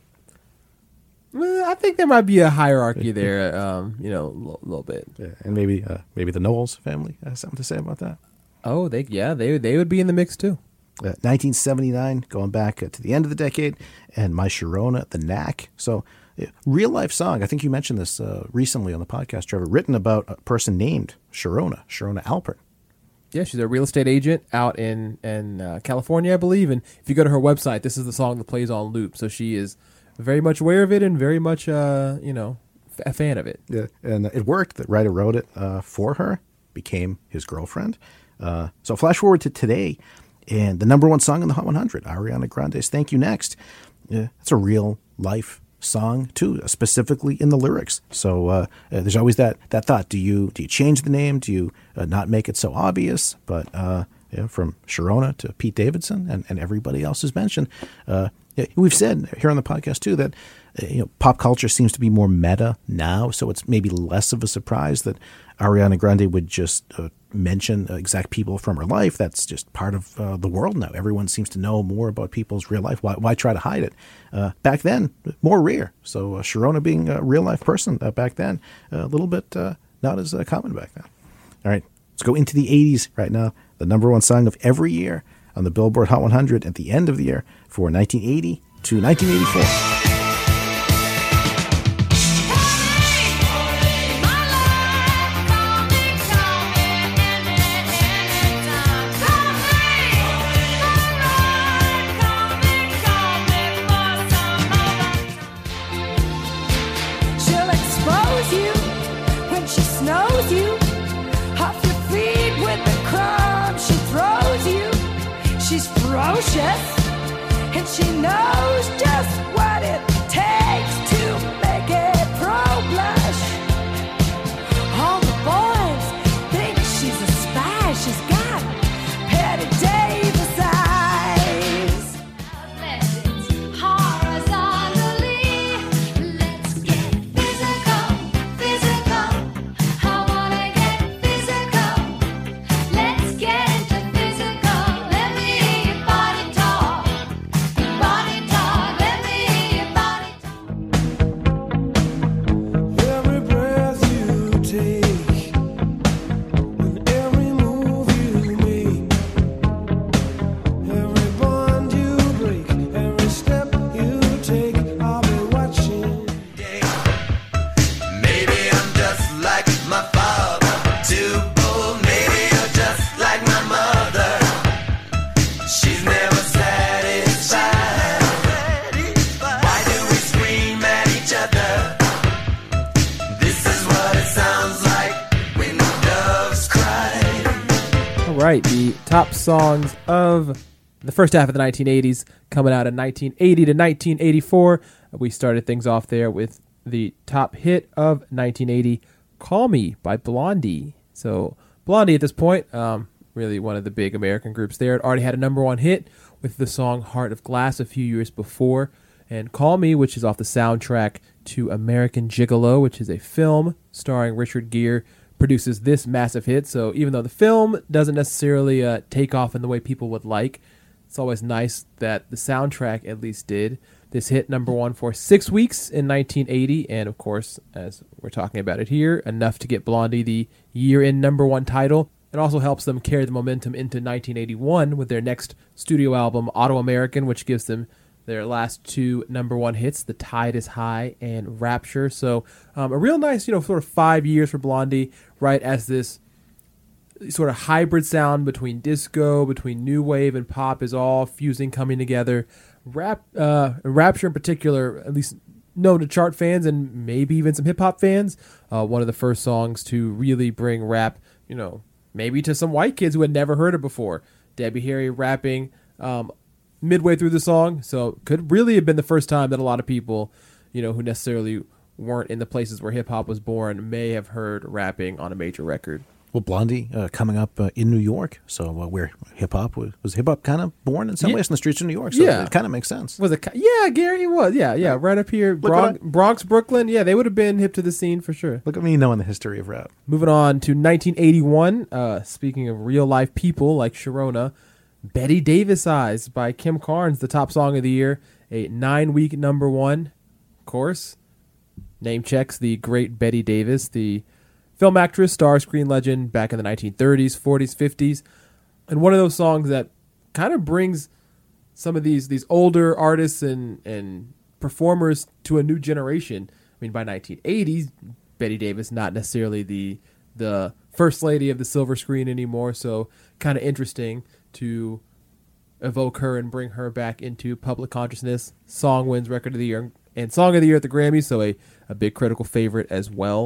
Well, I think there might be a hierarchy there, um, you know, a little, little bit. Yeah, and maybe uh, maybe the Knowles family has something to say about that. Oh, they yeah, they they would be in the mix too. Uh, nineteen seventy-nine, going back uh, to the end of the decade, and My Sharona, The Knack. So, uh, real life song. I think you mentioned this uh, recently on the podcast, Trevor. Written about a person named Sharona, Sharona Alpert. Yeah, she's a real estate agent out in in uh, California, I believe. And if you go to her website, this is the song that plays on loop. So she is very much aware of it and very much, uh, you know, f- a fan of it. Yeah, and it worked. The writer wrote it uh, for her, became his girlfriend. Uh, so flash forward to today, and the number one song in the Hot one hundred, Ariana Grande's Thank You Next. Uh, it's a real life song too, uh, specifically in the lyrics. So uh, uh, there's always that that thought: do you do you change the name? Do you uh, not make it so obvious? But uh, you know, from Sharona to Pete Davidson and, and everybody else is mentioned, uh, Yeah, we've said here on the podcast too that uh, you know pop culture seems to be more meta now, so it's maybe less of a surprise that Ariana Grande would just uh, mention uh, exact people from her life. That's just part of uh, the world now. Everyone seems to know more about people's real life. Why, why try to hide it? Uh, back then, more rare. So uh, Sharona being a real life person uh, back then, a little bit uh, not as uh, common back then. All right, let's go into the eighties right now. The number one song of every year on the Billboard Hot one hundred at the end of the year for nineteen eighty to nineteen eighty-four. She'll expose you when she snows you off your feet with the crumbs she throws you. She's ferocious and she knows just what it takes to make a pro blush. All the boys think she's a spy. She's got Petty Davis eyes. Horizontally, let's get physical, physical. I wanna get physical. Let's get into physical. Let me hear your body talk, body talk. Let me hear your body talk. Every breath you take and every move you make, every bond you break, every step you take, I'll be watching. Maybe I'm just like my father, too bold. Maybe you're just like my mother. She's never satisfied. Why do we scream at each other? This is what it sounds like when the doves cry. All right, the top songs of the first half of the nineteen eighties coming out in nineteen eighty to nineteen eighty-four. We started things off there with the top hit of nineteen eighty, Call Me by Blondie. So Blondie at this point, um, really one of the big American groups there. It already had a number one hit with the song Heart of Glass a few years before. And Call Me, which is off the soundtrack to American Gigolo, which is a film starring Richard Gere, produces this massive hit. So even though the film doesn't necessarily uh, take off in the way people would like, it's always nice that the soundtrack at least did. This hit number one for six weeks in nineteen eighty, and of course, as we're talking about it here, enough to get Blondie the year-end number one title. It also helps them carry the momentum into nineteen eighty-one with their next studio album, Auto American, which gives them their last two number one hits, The Tide is High and Rapture. So um, a real nice, you know, sort of five years for Blondie, right as this sort of hybrid sound between disco, between new wave and pop is all fusing, coming together. Rap, uh, Rapture in particular, at least known to chart fans and maybe even some hip hop fans, uh, one of the first songs to really bring rap, you know, maybe to some white kids who had never heard it before. Debbie Harry rapping um, midway through the song, so could really have been the first time that a lot of people, you know, who necessarily weren't in the places where hip hop was born may have heard rapping on a major record. Well, Blondie uh, coming up uh, in New York, so uh, where hip hop was, was hip hop kind of born in some Yeah. ways in the streets of New York. So Yeah. it kind of makes sense. Was it? Yeah, Gary, it was. Yeah, yeah, right up here, Bronx, what Bronx, Brooklyn. Yeah, they would have been hip to the scene for sure. Look at me knowing the history of rap. Moving on to nineteen eighty-one. Uh, speaking of real life people like Sharona, Betty Davis Eyes by Kim Carnes, the top song of the year, a nine week number one. Of course, name checks the great Betty Davis, the film actress, star, screen legend back in the nineteen thirties, forties, fifties, and one of those songs that kind of brings some of these these older artists and and performers to a new generation. I mean, by nineteen eighties, Betty Davis not necessarily the the first lady of the silver screen anymore, so kind of interesting to evoke her and bring her back into public consciousness. Song wins record of the year and song of the year at the Grammys, so a, a big critical favorite as well.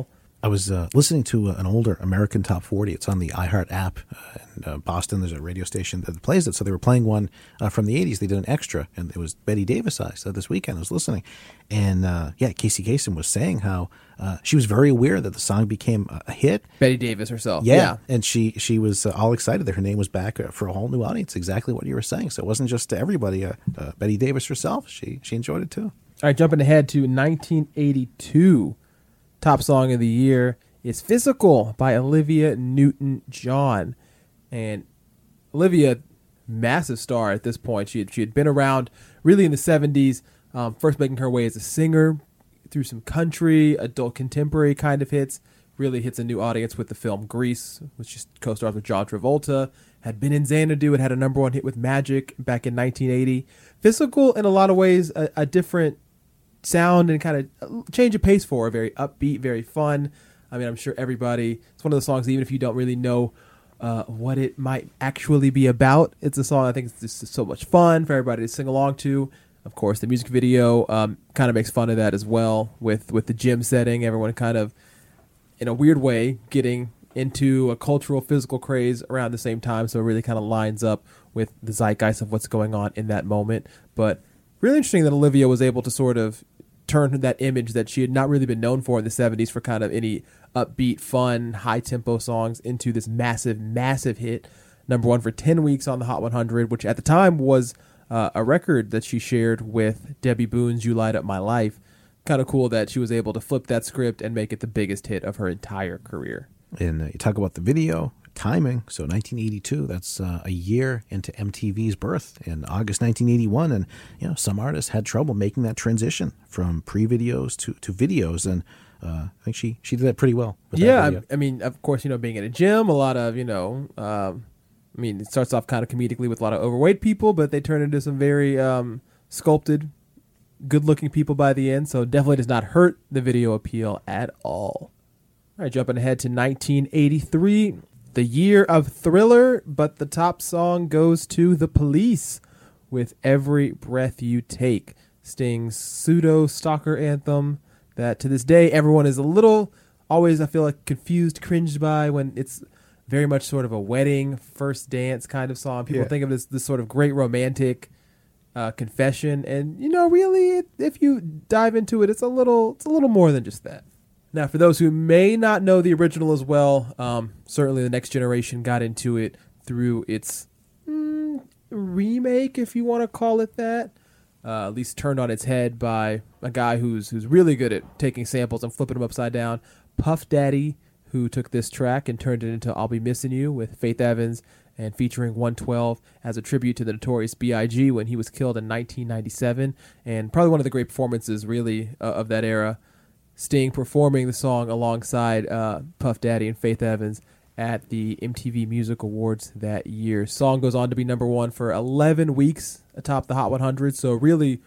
I was uh, listening to an older American Top forty. It's on the iHeart app uh, in uh, Boston. There's a radio station that plays it. So they were playing one uh, from the eighties. They did an extra, and it was Betty Davis. I said this weekend I was listening, and uh, yeah, Casey Kasem was saying how uh, she was very aware that the song became a, a hit. Betty Davis herself. Yeah, yeah. and she she was uh, all excited that her name was back uh, for a whole new audience. Exactly what you were saying. So it wasn't just to everybody. Uh, uh, Betty Davis herself, she she enjoyed it too. All right, jumping ahead to nineteen eighty-two. Top song of the year is Physical by Olivia Newton-John. And Olivia, massive star at this point. She had, she had been around really in the seventies, um, first making her way as a singer through some country, adult contemporary kind of hits. Really hits a new audience with the film Grease, which she co-stars with John Travolta. Had been in Xanadu. It had a number one hit with Magic back in nineteen eighty. Physical, in a lot of ways, a, a different sound and kind of change of pace for her. Very upbeat, very fun. I mean, I'm sure everybody, it's one of those songs, even if you don't really know uh, what it might actually be about, it's a song I think it's just so much fun for everybody to sing along to. Of course, the music video um, kind of makes fun of that as well with, with the gym setting. Everyone kind of, in a weird way, getting into a cultural physical craze around the same time. So it really kind of lines up with the zeitgeist of what's going on in that moment. But really interesting that Olivia was able to sort of turn that image that she had not really been known for in the seventies for kind of any upbeat, fun, high-tempo songs into this massive, massive hit. Number one for ten weeks on the Hot one hundred, which at the time was uh, a record that she shared with Debbie Boone's You Light Up My Life. Kind of cool that she was able to flip that script and make it the biggest hit of her entire career. And uh, you talk about the video, timing. So nineteen eighty-two, that's uh, a year into M T V's birth in August nineteen eighty-one. And, you know, some artists had trouble making that transition from pre-videos to, to videos. And uh, I think she, she did that pretty well. With yeah, that video. I, I mean, of course, you know, being in a gym, a lot of, you know, um, I mean, it starts off kind of comedically with a lot of overweight people, but they turn into some very um, sculpted, good-looking people by the end. So definitely does not hurt the video appeal at all. All right, jumping ahead to nineteen eighty-three, the year of Thriller, but the top song goes to The Police with Every Breath You Take, Sting's pseudo-stalker anthem that to this day everyone is a little, always I feel like confused, cringed by when it's very much sort of a wedding, first dance kind of song. People Yeah. think of this this sort of great romantic uh, confession, and you know, really, if you dive into it, it's a little, it's a little more than just that. Now, for those who may not know the original as well, um, certainly the next generation got into it through its mm, remake, if you want to call it that. Uh, at least turned on its head by a guy who's who's really good at taking samples and flipping them upside down. Puff Daddy, who took this track and turned it into I'll Be Missing You with Faith Evans and featuring one twelve as a tribute to the Notorious B I G when he was killed in nineteen ninety-seven. And probably one of the great performances, really, uh, of that era. Sting performing the song alongside uh, Puff Daddy and Faith Evans at the M T V Music Awards that year. Song goes on to be number one for eleven weeks atop the Hot one hundred, so really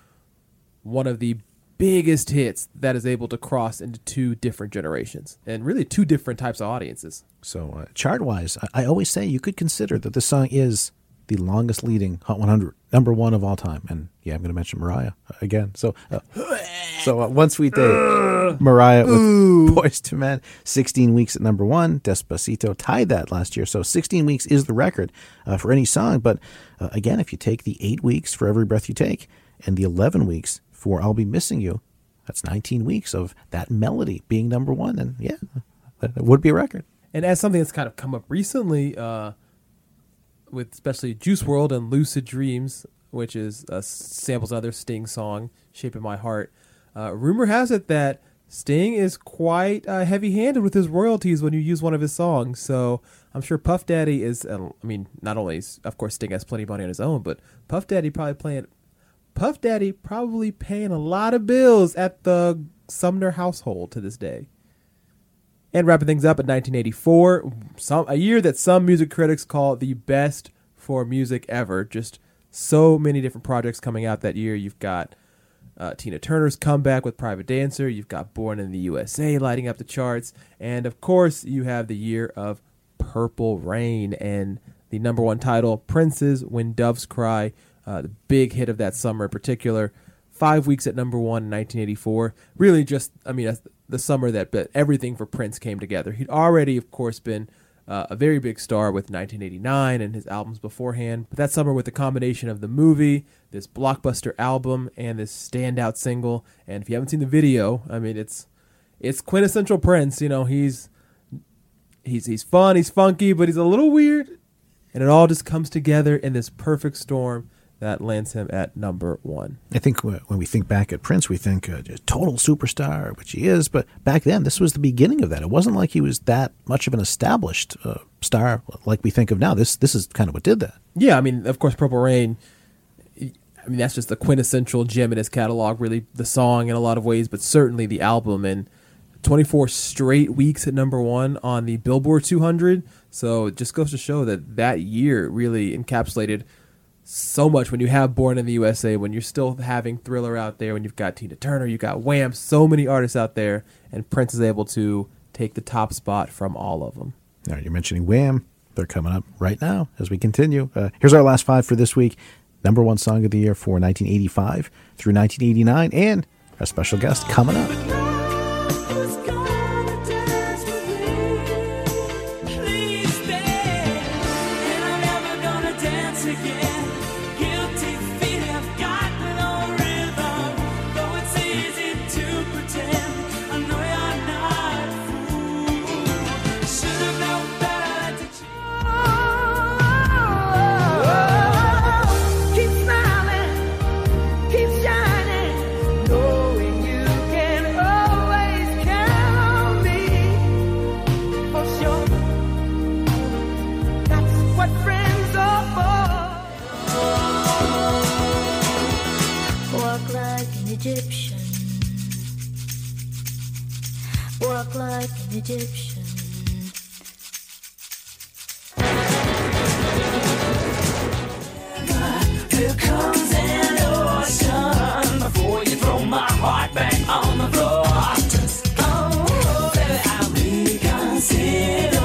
one of the biggest hits that is able to cross into two different generations and really two different types of audiences. So uh, chart-wise, I, I always say you could consider that this song is the longest leading Hot one hundred, number one of all time. And yeah, I'm going to mention Mariah again. So uh, so uh, One Sweet Day, Mariah with Boyz two Men, sixteen weeks at number one. Despacito tied that last year. So sixteen weeks is the record uh, for any song. But uh, again, if you take the eight weeks for Every Breath You Take and the eleven weeks for I'll Be Missing You, that's nineteen weeks of that melody being number one. And yeah, that would be a record. And as something that's kind of come up recently, uh, with especially Juice world and Lucid Dreams, which is uh, samples another Sting song, Shape of My Heart. Uh, rumor has it that Sting is quite uh, heavy-handed with his royalties when you use one of his songs. So I'm sure Puff Daddy is, uh, I mean, not only, is, of course, Sting has plenty of money on his own, but Puff Daddy probably playing, Puff Daddy probably paying a lot of bills at the Sumner household to this day. And wrapping things up in nineteen eighty-four, some a year that some music critics call the best for music ever. Just so many different projects coming out that year. You've got uh, Tina Turner's comeback with Private Dancer. You've got Born in the U S A lighting up the charts. And, of course, you have the year of Purple Rain and the number one title, Prince's When Doves Cry, uh, the big hit of that summer in particular. Five weeks at number one in nineteen eighty-four. Really just, I mean, the summer that that everything for Prince came together. He'd already, of course, been uh, a very big star with nineteen eighty-nine and his albums beforehand. But that summer, with the combination of the movie, this blockbuster album, and this standout single, and if you haven't seen the video, I mean, it's it's quintessential Prince. You know, he's he's he's fun, he's funky, but he's a little weird, and it all just comes together in this perfect storm that lands him at number one. I think when we think back at Prince, we think uh, just total superstar, which he is. But back then, this was the beginning of that. It wasn't like he was that much of an established uh, star like we think of now. This this is kind of what did that. Yeah, I mean, of course, Purple Rain, I mean, that's just the quintessential gem in his catalog, really, the song in a lot of ways, but certainly the album. And twenty-four straight weeks at number one on the Billboard two hundred. So it just goes to show that that year really encapsulated so much when you have Born in the U S A, when you're still having Thriller out there, when you've got Tina Turner, you've got Wham, so many artists out there, and Prince is able to take the top spot from all of them. Now, you're mentioning Wham. They're coming up right now as we continue. Uh, here's our last five for this week. Number one song of the year for nineteen eighty-five through nineteen eighty-nine, and our special guest coming up. Walk like an Egyptian. Here comes an ocean before you throw my heart back on the floor. Just oh, baby, I'll reconsider.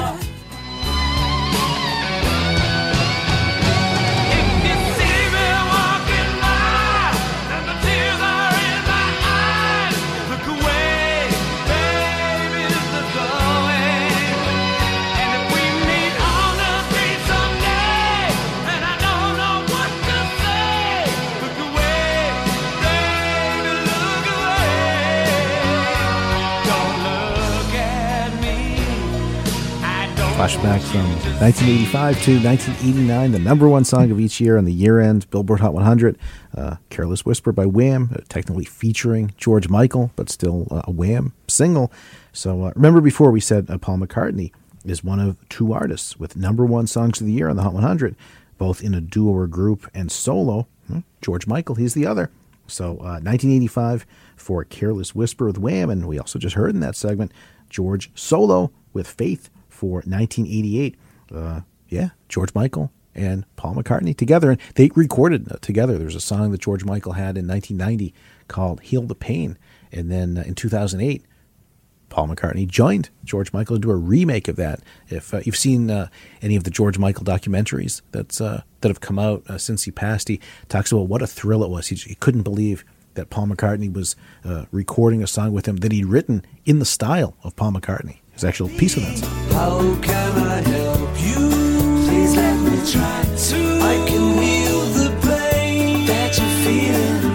Flashback from nineteen eighty-five to nineteen eighty-nine, the number one song of each year on the year-end Billboard Hot one hundred. Uh, Careless Whisper by Wham, uh, technically featuring George Michael, but still uh, a Wham single. So uh, remember before we said uh, Paul McCartney is one of two artists with number one songs of the year on the Hot one hundred, both in a duo or group and solo. Hmm, George Michael, he's the other. So uh, nineteen eighty-five for Careless Whisper with Wham, and we also just heard in that segment George solo with Faith for nineteen eighty-eight. Uh, yeah, George Michael and Paul McCartney together. And they recorded uh, together. There's a song that George Michael had in nineteen ninety called Heal the Pain. And then uh, in two thousand eight, Paul McCartney joined George Michael to do a remake of that. If uh, you've seen uh, any of the George Michael documentaries that's uh, that have come out uh, since he passed, he talks about what a thrill it was. He, he couldn't believe that Paul McCartney was uh, recording a song with him that he'd written in the style of Paul McCartney. His actual piece of that song. How can I help you? Please let me try to. I can heal the pain that you feel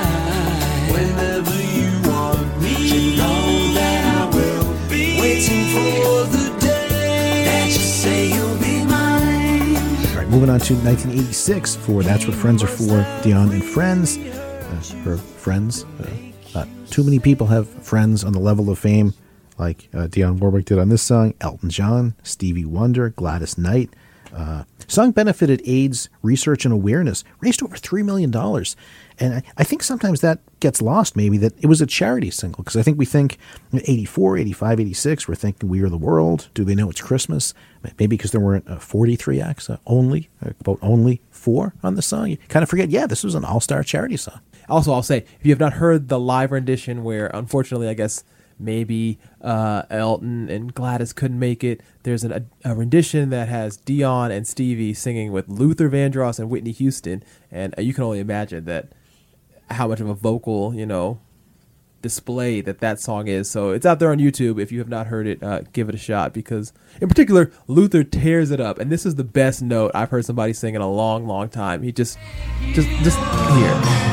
inside. Whenever you want me, you know that I will be waiting for the day that you say you'll be mine. All right, moving on to nineteen eighty-six for That's What Friends Are For, Dion and Friends. Uh, her friends. Uh, not too many people have friends on the level of fame like uh, Dionne Warwick did on this song. Elton John, Stevie Wonder, Gladys Knight. Uh, song benefited AIDS research and awareness, raised over three million dollars. And I, I think sometimes that gets lost, maybe, that it was a charity single. Because I think we think eighty-four, eighty-five, eighty-six, we're thinking We Are the World. Do They Know It's Christmas? Maybe because there weren't uh, forty-three acts, uh, only, uh, about only four on the song. You kind of forget, yeah, this was an all-star charity song. Also, I'll say, if you have not heard the live rendition where, unfortunately, I guess, maybe uh, Elton and Gladys couldn't make it. There's an, a, a rendition that has Dionne and Stevie singing with Luther Vandross and Whitney Houston, and uh, you can only imagine that how much of a vocal, you know, display that that song is. So it's out there on YouTube. If you have not heard it, uh, give it a shot, because in particular, Luther tears it up. And this is the best note I've heard somebody sing in a long, long time. He just, just, just here.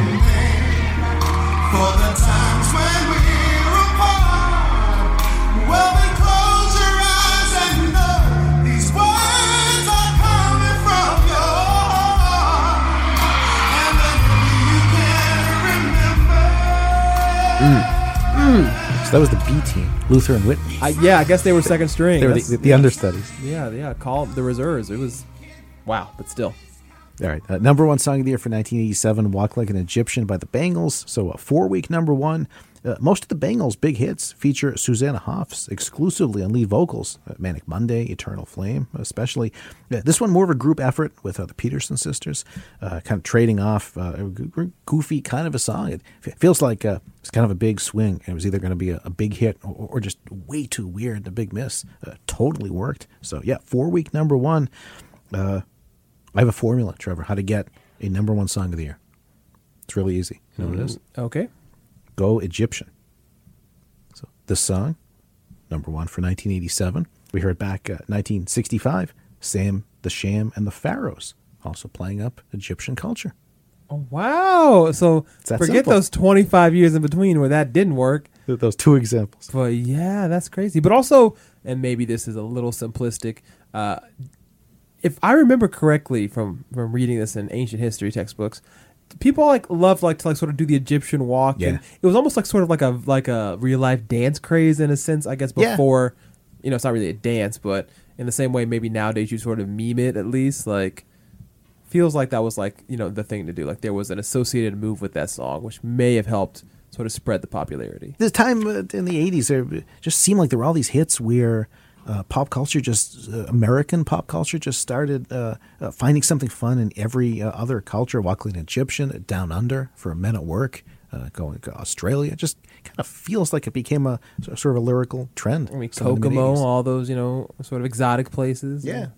For the times when we're apart, well, then close your eyes and know these words are coming from your heart, and then you can remember. So that was the B team, Luther and Whitney. I, yeah, I guess they were second string. They were That's- the, the understudies. Yeah, yeah. Call the reserves. It was, wow, but still. All right. Uh, number one song of the year for nineteen eighty-seven, Walk Like an Egyptian by the Bangles. So a four-week number one. Uh, most of the Bangles' big hits feature Susanna Hoffs exclusively on lead vocals. Uh, Manic Monday, Eternal Flame, especially. Uh, this one more of a group effort with uh, the Peterson sisters, uh, kind of trading off uh, a g- goofy kind of a song. It f- feels like uh, it's kind of a big swing. It was either going to be a, a big hit or, or just way too weird and a big miss. Uh, totally worked. So yeah, four-week number one. Uh, I have a formula, Trevor, how to get a number one song of the year. It's really easy. You know what it is? Okay. Go Egyptian. So this song, number one for nineteen eighty-seven. We heard back uh, nineteen sixty-five, Sam the Sham and the Pharaohs, also playing up Egyptian culture. Oh, wow. So It's that forget simple. those twenty-five years in between where that didn't work. Those two examples. But yeah, that's crazy. But also, and maybe this is a little simplistic, uh, if I remember correctly from, from reading this in ancient history textbooks, people like love like to like sort of do the Egyptian walk. Yeah. And it was almost like sort of like a like a real life dance craze in a sense, I guess, Yeah. before, you know, it's not really a dance, but in the same way maybe nowadays you sort of meme it at least. Like, feels like that was like, you know, the thing to do. Like there was an associated move with that song, which may have helped sort of spread the popularity. This time uh, in the eighties, there just seemed like there were all these hits where uh, pop culture, just uh, American pop culture, just started uh, uh, finding something fun in every uh, other culture. Walk Like an Egyptian, Down Under for Men at Work, uh, going to Australia. It just kind of feels like it became a sort of a lyrical trend. I mean, some in the Kokomo, mid-eighties. all those, you know, sort of exotic places. Yeah.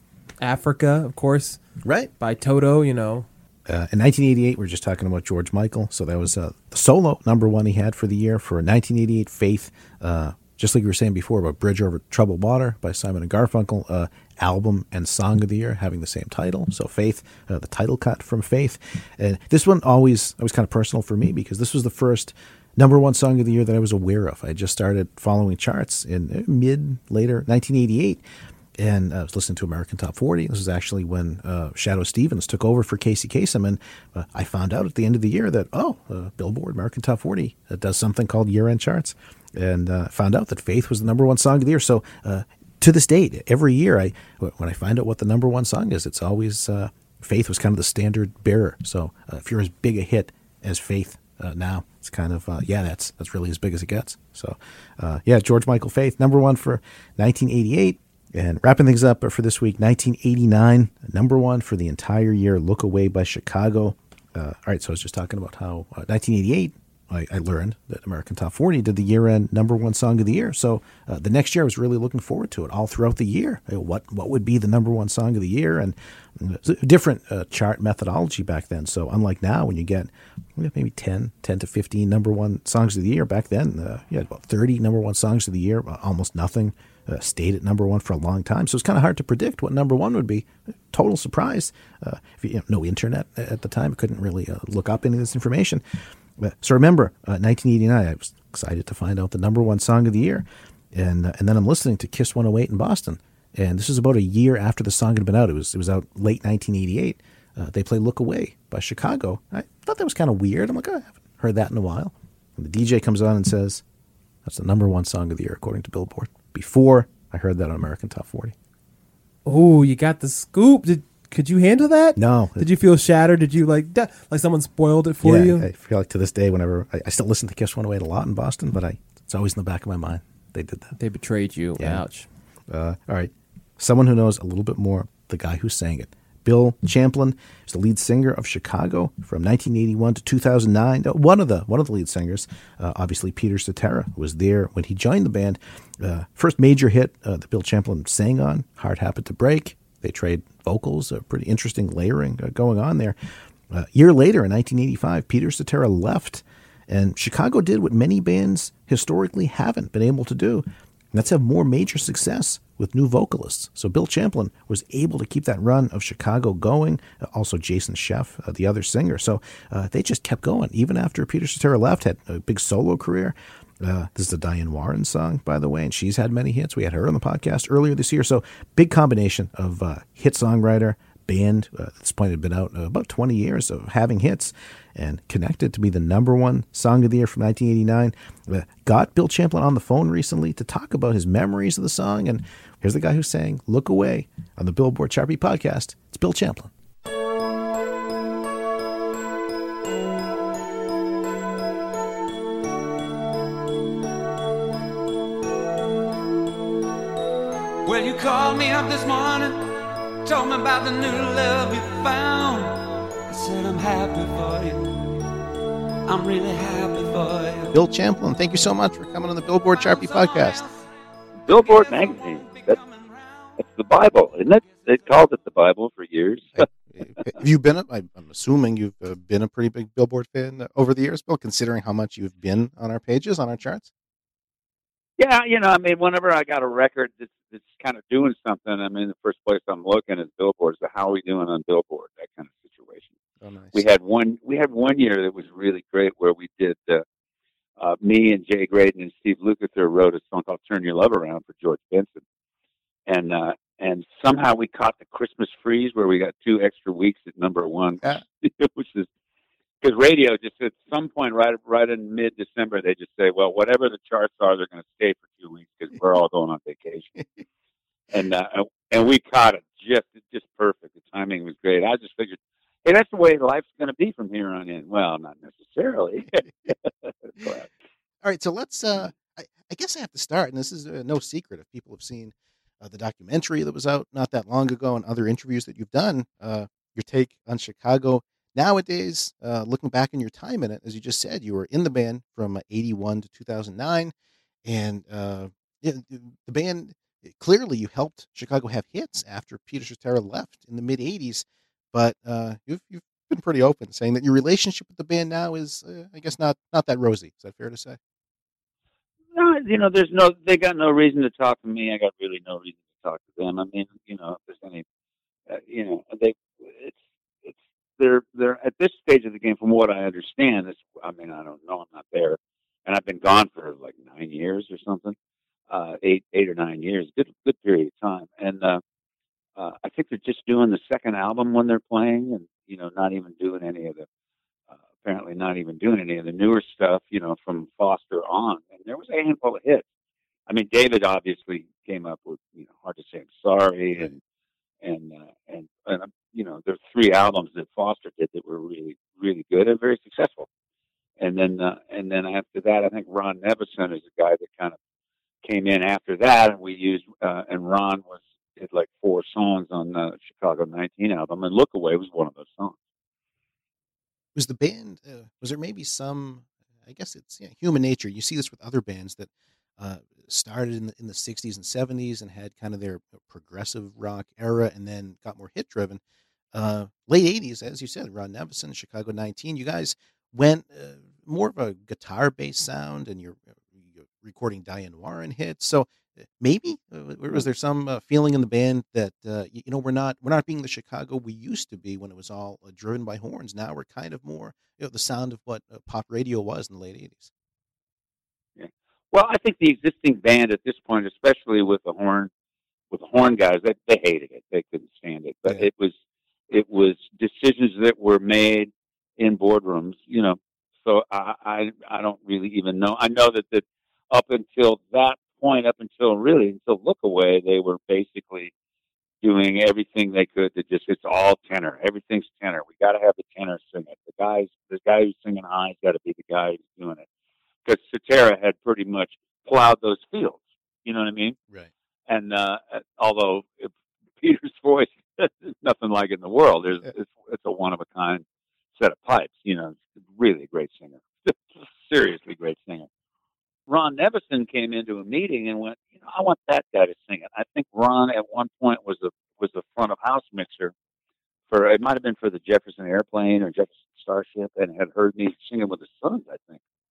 Africa, of course, Right. by Toto, you know. Uh, in nineteen eighty-eight, we we're just talking about George Michael. So that was uh, the solo number one he had for the year. For nineteen eighty-eight, Faith, uh, just like we were saying before about Bridge Over Troubled Water by Simon and Garfunkel, uh, album and song of the year having the same title. So Faith, uh, the title cut from Faith. And this one always, always kind of personal for me because this was the first number one song of the year that I was aware of. I just started following charts in mid, later nineteen eighty-eight. And I was listening to American Top forty. This was actually when uh, Shadow Stevens took over for Casey Kasem. And uh, I found out at the end of the year that, oh, uh, Billboard American Top forty uh, does something called year-end charts. And uh, found out that Faith was the number one song of the year. So uh, to this date, every year, I when I find out what the number one song is, it's always uh, Faith was kind of the standard bearer. So uh, if you're as big a hit as Faith uh, now, it's kind of, uh, yeah, that's that's really as big as it gets. So, uh, yeah, George Michael, Faith, number one for nineteen eighty-eight. And wrapping things up for this week, nineteen eighty-nine, number one for the entire year, Look Away by Chicago. Uh, all right, so I was just talking about how uh, nineteen eighty-eight, I, I learned that American Top forty did the year-end number one song of the year. So uh, the next year I was really looking forward to it all throughout the year. Uh, What what would be the number one song of the year? And uh, it's a different uh, chart methodology back then. So unlike now when you get maybe ten, ten to fifteen number one songs of the year, back then uh, you had about thirty number one songs of the year, almost nothing. Uh, stayed at number one for a long time. So it's kind of hard to predict what number one would be. Total surprise. Uh, if you, you know, no internet at the time, couldn't really uh, look up any of this information. But, so remember, uh, nineteen eighty-nine, I was excited to find out the number one song of the year. And uh, and then I'm listening to Kiss one oh eight in Boston. And this is about a year after the song had been out. It was, it was out late nineteen eighty-eight. Uh, they play Look Away by Chicago. I thought that was kind of weird. I'm like, oh, I haven't heard that in a while. And the D J comes on and says, that's the number one song of the year, according to Billboard. Before I heard that on American Top forty. Oh, you got the scoop. Did could you handle that? No. Did you feel shattered? Did you like da- like someone spoiled it for yeah, you? I feel like to this day, whenever I, I still listen to Kiss one oh eight a lot in Boston, but I it's always in the back of my mind. They did that. They betrayed you. Yeah. Ouch. Uh, all right. Someone who knows a little bit more, the guy who sang it. Bill Champlin is the lead singer of Chicago from nineteen eighty-one to two thousand nine. Uh, one of the one of the lead singers, uh, obviously Peter Cetera, who was there when he joined the band. Uh, first major hit uh, that Bill Champlin sang on, Heart Habit to Break. They trade vocals, a pretty interesting layering uh, going on there. A uh, year later, in nineteen eighty-five, Peter Cetera left, And Chicago did what many bands historically haven't been able to do, and that's have more major success with new vocalists. So Bill Champlin was able to keep that run of Chicago going. Uh, also Jason Scheff, uh, the other singer. So uh, they just kept going. Even after Peter Cetera left, had a big solo career. Uh, this is a Diane Warren song, by the way, and she's had many hits. We had her on the podcast earlier this year. So big combination of uh, hit songwriter, band. Uh, at this point had been out uh, about twenty years of having hits and connected to be the number one song of the year from nineteen eighty-nine. Uh, got Bill Champlin on the phone recently to talk about his memories of the song. And here's the guy who sang Look Away on the Billboard Chart Beat podcast. It's Bill Champlin. Well, you called me up this morning, told me about the new love you found. I said I'm happy for you. I'm really happy for you. Bill Champlin, thank you so much for coming on the Billboard Chart Beat podcast. Billboard magazine. That's, that's the Bible, isn't it? They called it the Bible for years. Have you been, a, I'm assuming you've uh, been a pretty big Billboard fan over the years, Bill, considering how much you've been on our pages, on our charts? Yeah, you know, I mean, whenever I got a record that's, that's kind of doing something, I mean, the first place I'm looking is Billboard. So how are we doing on Billboard? That kind of situation. Oh, nice. We had one. We had one year that was really great where we did. Uh, uh, me and Jay Graydon and Steve Lukather wrote a song called "Turn Your Love Around" for George Benson, and uh, and somehow we caught the Christmas freeze where we got two extra weeks at number one, Yeah. which is. Because radio just at some point, right right in mid-December, they just say, well, whatever the charts are, they're going to stay for two weeks because we're all going on vacation. and uh, and we caught it just just perfect. The timing was great. I just figured, hey, that's the way life's going to be from here on in. Well, not necessarily. All right, so let's, uh, I, I guess I have to start, and this is uh, no secret if people have seen uh, the documentary that was out not that long ago and other interviews that you've done, uh, your take on Chicago. Nowadays, uh, looking back on your time in it, as you just said, you were in the band from eighty-one to two thousand nine, and uh, yeah, the band, clearly you helped Chicago have hits after Peter Cetera left in the mid-eighties, but uh, you've, you've been pretty open, saying that your relationship with the band now is, uh, I guess, not, not that rosy. Is that fair to say? No, you know, there's no, they got no reason to talk to me. I got really no reason to talk to them. I mean, you know, if there's any, uh, you know, they, it's, it's, they're, they're at this stage of the game, from what I understand, it's, I mean, I don't know, I'm not there, and I've been gone for like nine years or something, uh, eight, eight or nine years, good, good period of time. And, uh, uh, I think they're just doing the second album when they're playing, and, you know, not even doing any of the, uh, apparently not even doing any of the newer stuff, you know, from Foster on. And there was a handful of hits. I mean, David obviously came up with, you know, Hard to Say I'm Sorry, and, and, uh, and, and, uh, you know, there's three albums that Foster did that were really, really good and very successful. And then, uh, and then after that, I think Ron Nevison is a guy that kind of came in after that, and we used, uh, and Ron was, did like four songs on the Chicago nineteen album, and Look Away was one of those songs. Was the band, uh, was there maybe some, I guess it's you know, human nature. You see this with other bands that uh, started in the, in the sixties and seventies and had kind of their progressive rock era and then got more hit driven. Uh, late eighties, as you said, Ron Nevison, Chicago nineteen, you guys went uh, more of a guitar based sound, and you're, you're recording Diane Warren hits. So maybe uh, was there some uh, feeling in the band that uh, you, you know we're not we're not being the Chicago we used to be when it was all uh, driven by horns. Now we're kind of more you know the sound of what uh, pop radio was in the late eighties. Yeah. Well, I think the existing band at this point, especially with the horn with the horn guys, they they hated it. They couldn't stand it. But Yeah. it was it was decisions that were made in boardrooms. You know, so I I, I don't really even know. I know that that up until that point, up until really until Look Away, they were basically doing everything they could to just, it's all tenor. Everything's tenor. We got to have the tenor sing it. The guys, the guy who's singing high has got to be the guy who's doing it. Because Cetera had pretty much plowed those fields. You know what I mean? Right. And uh, although if Peter's voice is nothing like it in the world, there's, it's, it's a one of a kind set of pipes. You know, really a great singer. Seriously great singer. Ron Nevison came into a meeting and went, you know, I want that guy to sing it. I think Ron at one point was a was a front of house mixer for, it might have been for the Jefferson Airplane or Jefferson Starship, and had heard me singing with his sons, I think.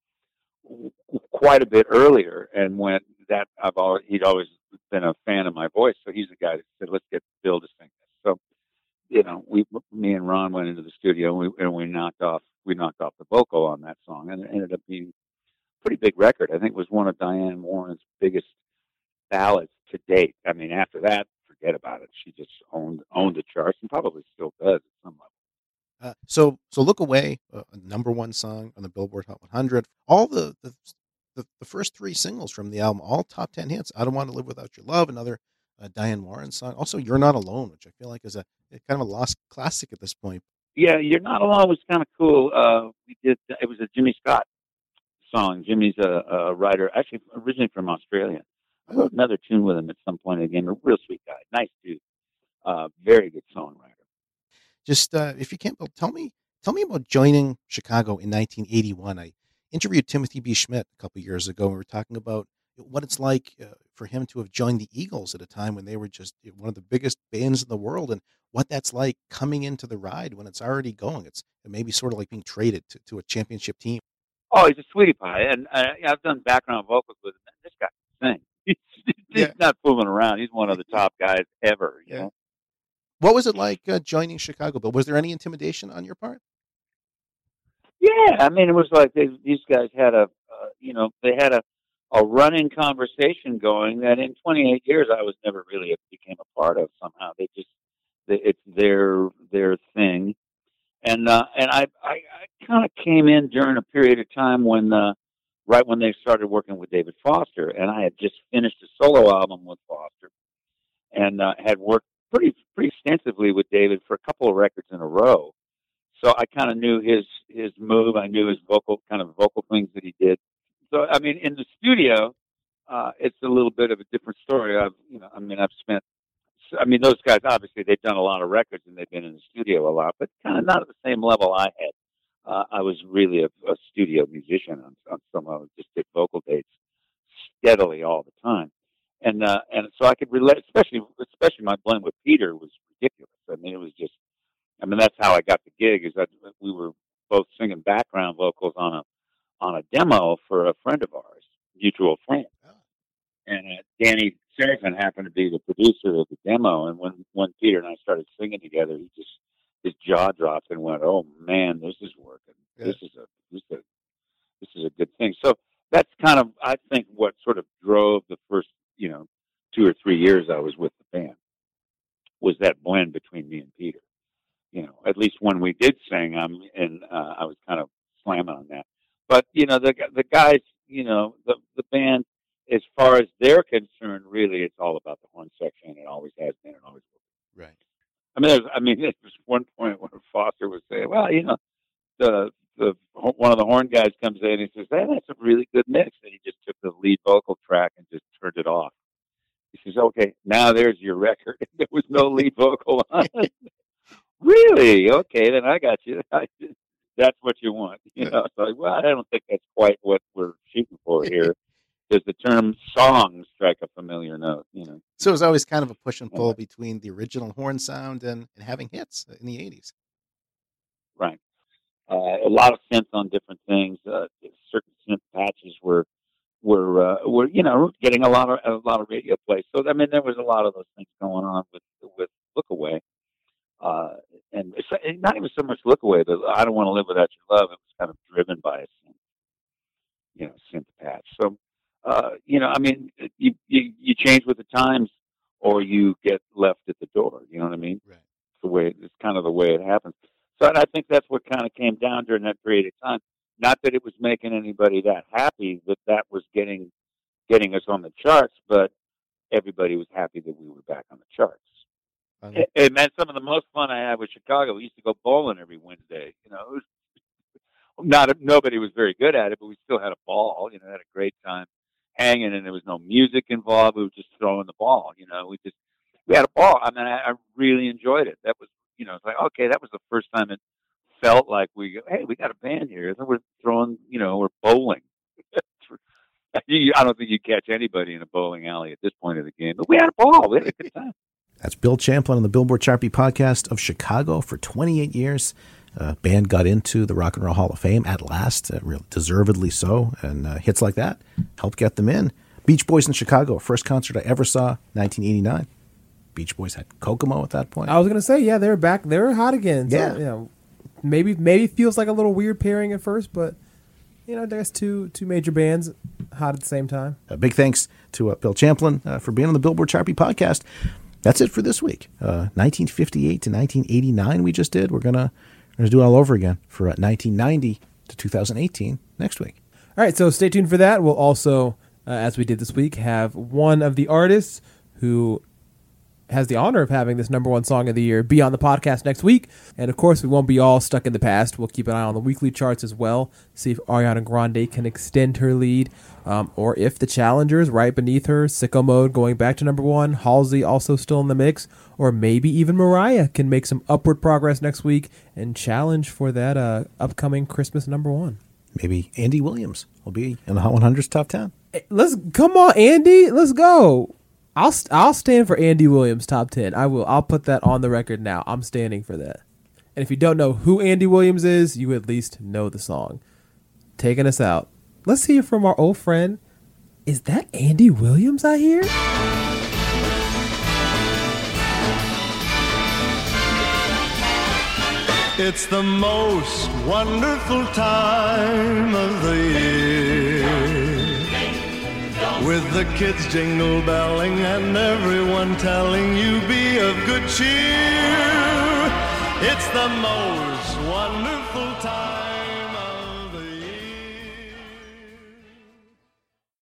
quite a bit earlier, and went that I've always he'd always been a fan of my voice, so he's the guy that said, "Let's get Bill to sing this." So, you know, we, me and Ron went into the studio and we, and we knocked off we knocked off the vocal on that song, and it ended up being a pretty big record. I think it was one of Diane Warren's biggest ballads to date. I mean, after that, forget about it. She just owned owned the charts and probably still does at some level. Uh, so, so Look Away, uh, a number one song on the Billboard Hot one hundred. All the, the the the first three singles from the album, all top ten hits. I Don't Want to Live Without Your Love, another uh, Diane Warren song. Also, You're Not Alone, which I feel like is a kind of a lost classic at this point. Yeah, You're Not Alone was kind of cool. Uh, we did. It was a Jimmy Scott song. Jimmy's a, a writer, actually originally from Australia. I wrote another tune with him at some point in the game. A real sweet guy, nice dude, uh, very good songwriter. Just uh, if you can't, tell me tell me about joining Chicago in nineteen eighty-one. I interviewed Timothy B. Schmidt a couple years ago, and we were talking about what it's like uh, for him to have joined the Eagles at a time when they were just one of the biggest bands in the world, and what that's like coming into the ride when it's already going. It's maybe sort of like being traded to, to a championship team. Oh, he's a sweetie pie, and uh, I've done background vocals with him. This guy can sing. He's, he's Yeah. not fooling around. He's one of the top guys ever. You Yeah. know? What was it like uh, joining Chicago, Bill? Was there any intimidation on your part? Yeah, I mean, it was like they, these guys had a, uh, you know, they had a, a running conversation going that in twenty-eight years I was never really a, became a part of. Somehow they just, they, it's their their thing, and uh, and I I, I kind of came in during a period of time when, uh, right when they started working with David Foster, and I had just finished a solo album with Foster, and uh, had worked pretty pretty extensively with David for a couple of records in a row. So I kind of knew his his move. I knew his vocal kind of vocal things that he did. So I mean, in the studio, uh, it's a little bit of a different story. I've you know, I mean, I've spent. I mean, those guys obviously they've done a lot of records and they've been in the studio a lot, but kind of not at the same level I had. Uh, I was really a, a studio musician on, on some level, just did vocal dates steadily all the time, and uh, and so I could relate, especially especially my blend with Peter was ridiculous. I mean, it was just. I mean, that's how I got the gig. Is that we were both singing background vocals on a on a demo for a friend of ours, mutual friend, and uh, Danny Serafin happened to be the producer of the demo. And when when Peter and I started singing together, he just his jaw dropped and went, "Oh man, this is working. Yeah. This is a this is a this is a good thing." So that's kind of I think what sort of drove the first you know two or three years I was with the band was that blend between me and Peter. You know, at least when we did sing, um, and uh, I was kind of slamming on that. But you know, the the guys, you know, the the band, as far as they're concerned, really, it's all about the horn section. It always has been, and always will be. Right. I mean, there's, I mean, there was one point where Foster was saying, "Well, you know, the the one of the horn guys comes in and he says, hey, that's a really good mix," and he just took the lead vocal track and just turned it off. He says, "Okay, now there's your record." There was no lead vocal on it. Really? Okay, then I got you. That's what you want. You know, so well, I don't think that's quite what we're shooting for here. Does the term song strike a familiar note? You know. So it was always kind of a push and pull between the original horn sound and, and having hits in the eighties. Right. Uh, a lot of synth on different things. Uh, certain synth patches were were uh, were you know getting a lot of a lot of radio play. So I mean, there was a lot of those things going on with with Look Away. Uh, and it's not even so much Look Away, but I Don't Want to Live Without Your Love. It was kind of driven by a synth, you know, synth patch. So, uh, you know, I mean, you, you you change with the times, or you get left at the door. You know what I mean? Right. It's the way it's kind of the way it happens. So, and I think that's what kind of came down during that period of time. Not that it was making anybody that happy, that that was getting getting us on the charts, but everybody was happy that we were back on the charts. Hey, hey, man, some of the most fun I had was Chicago. We used to go bowling every Wednesday. You know, it was not nobody was very good at it, but we still had a ball. You know, had a great time hanging, and there was no music involved. We were just throwing the ball. You know, we just we had a ball. I mean, I, I really enjoyed it. That was, you know, it's like okay, that was the first time it felt like we hey, we got a band here. We're throwing, you know, we're bowling. I don't think you catch anybody in a bowling alley at this point of the game, but we had a ball. We had a good time. That's Bill Champlin on the Billboard Chart Beat podcast of Chicago for twenty-eight years. uh, band got into the Rock and Roll Hall of Fame at last, uh, real deservedly so, and uh, hits like that helped get them in. Beach Boys in Chicago, first concert I ever saw, nineteen eighty-nine. Beach Boys had Kokomo at that point. I was gonna say, yeah, they're back. They're hot again. So, Yeah. you know, maybe maybe feels like a little weird pairing at first, but you know, there's two two major bands hot at the same time. A big thanks to uh, Bill Champlin uh, for being on the Billboard Chart Beat podcast. That's it for this week. Uh, nineteen fifty-eight to nineteen eighty-nine we just did. We're gonna we're gonna do it all over again for uh, nineteen ninety to two thousand eighteen next week. All right, so stay tuned for that. We'll also, uh, as we did this week, have one of the artists who has the honor of having this number one song of the year be on the podcast next week. And of course, we won't be all stuck in the past. We'll keep an eye on the weekly charts as well, see if Ariana Grande can extend her lead, um, or if the challengers right beneath her, Sicko Mode going back to number one, Halsey also still in the mix, or maybe even Mariah can make some upward progress next week and challenge for that uh, upcoming Christmas number one. Maybe Andy Williams will be in the Hot one hundred's top ten. Hey, let's come on, Andy. Let's go. I'll I'll stand for Andy Williams top ten. I will. I'll put that on the record now. I'm standing for that. And if you don't know who Andy Williams is, you at least know the song. Taking us out. Let's hear from our old friend. Is that Andy Williams I hear? It's the most wonderful time of the year, with the kids jingle belling and everyone telling you be of good cheer. It's the most wonderful time.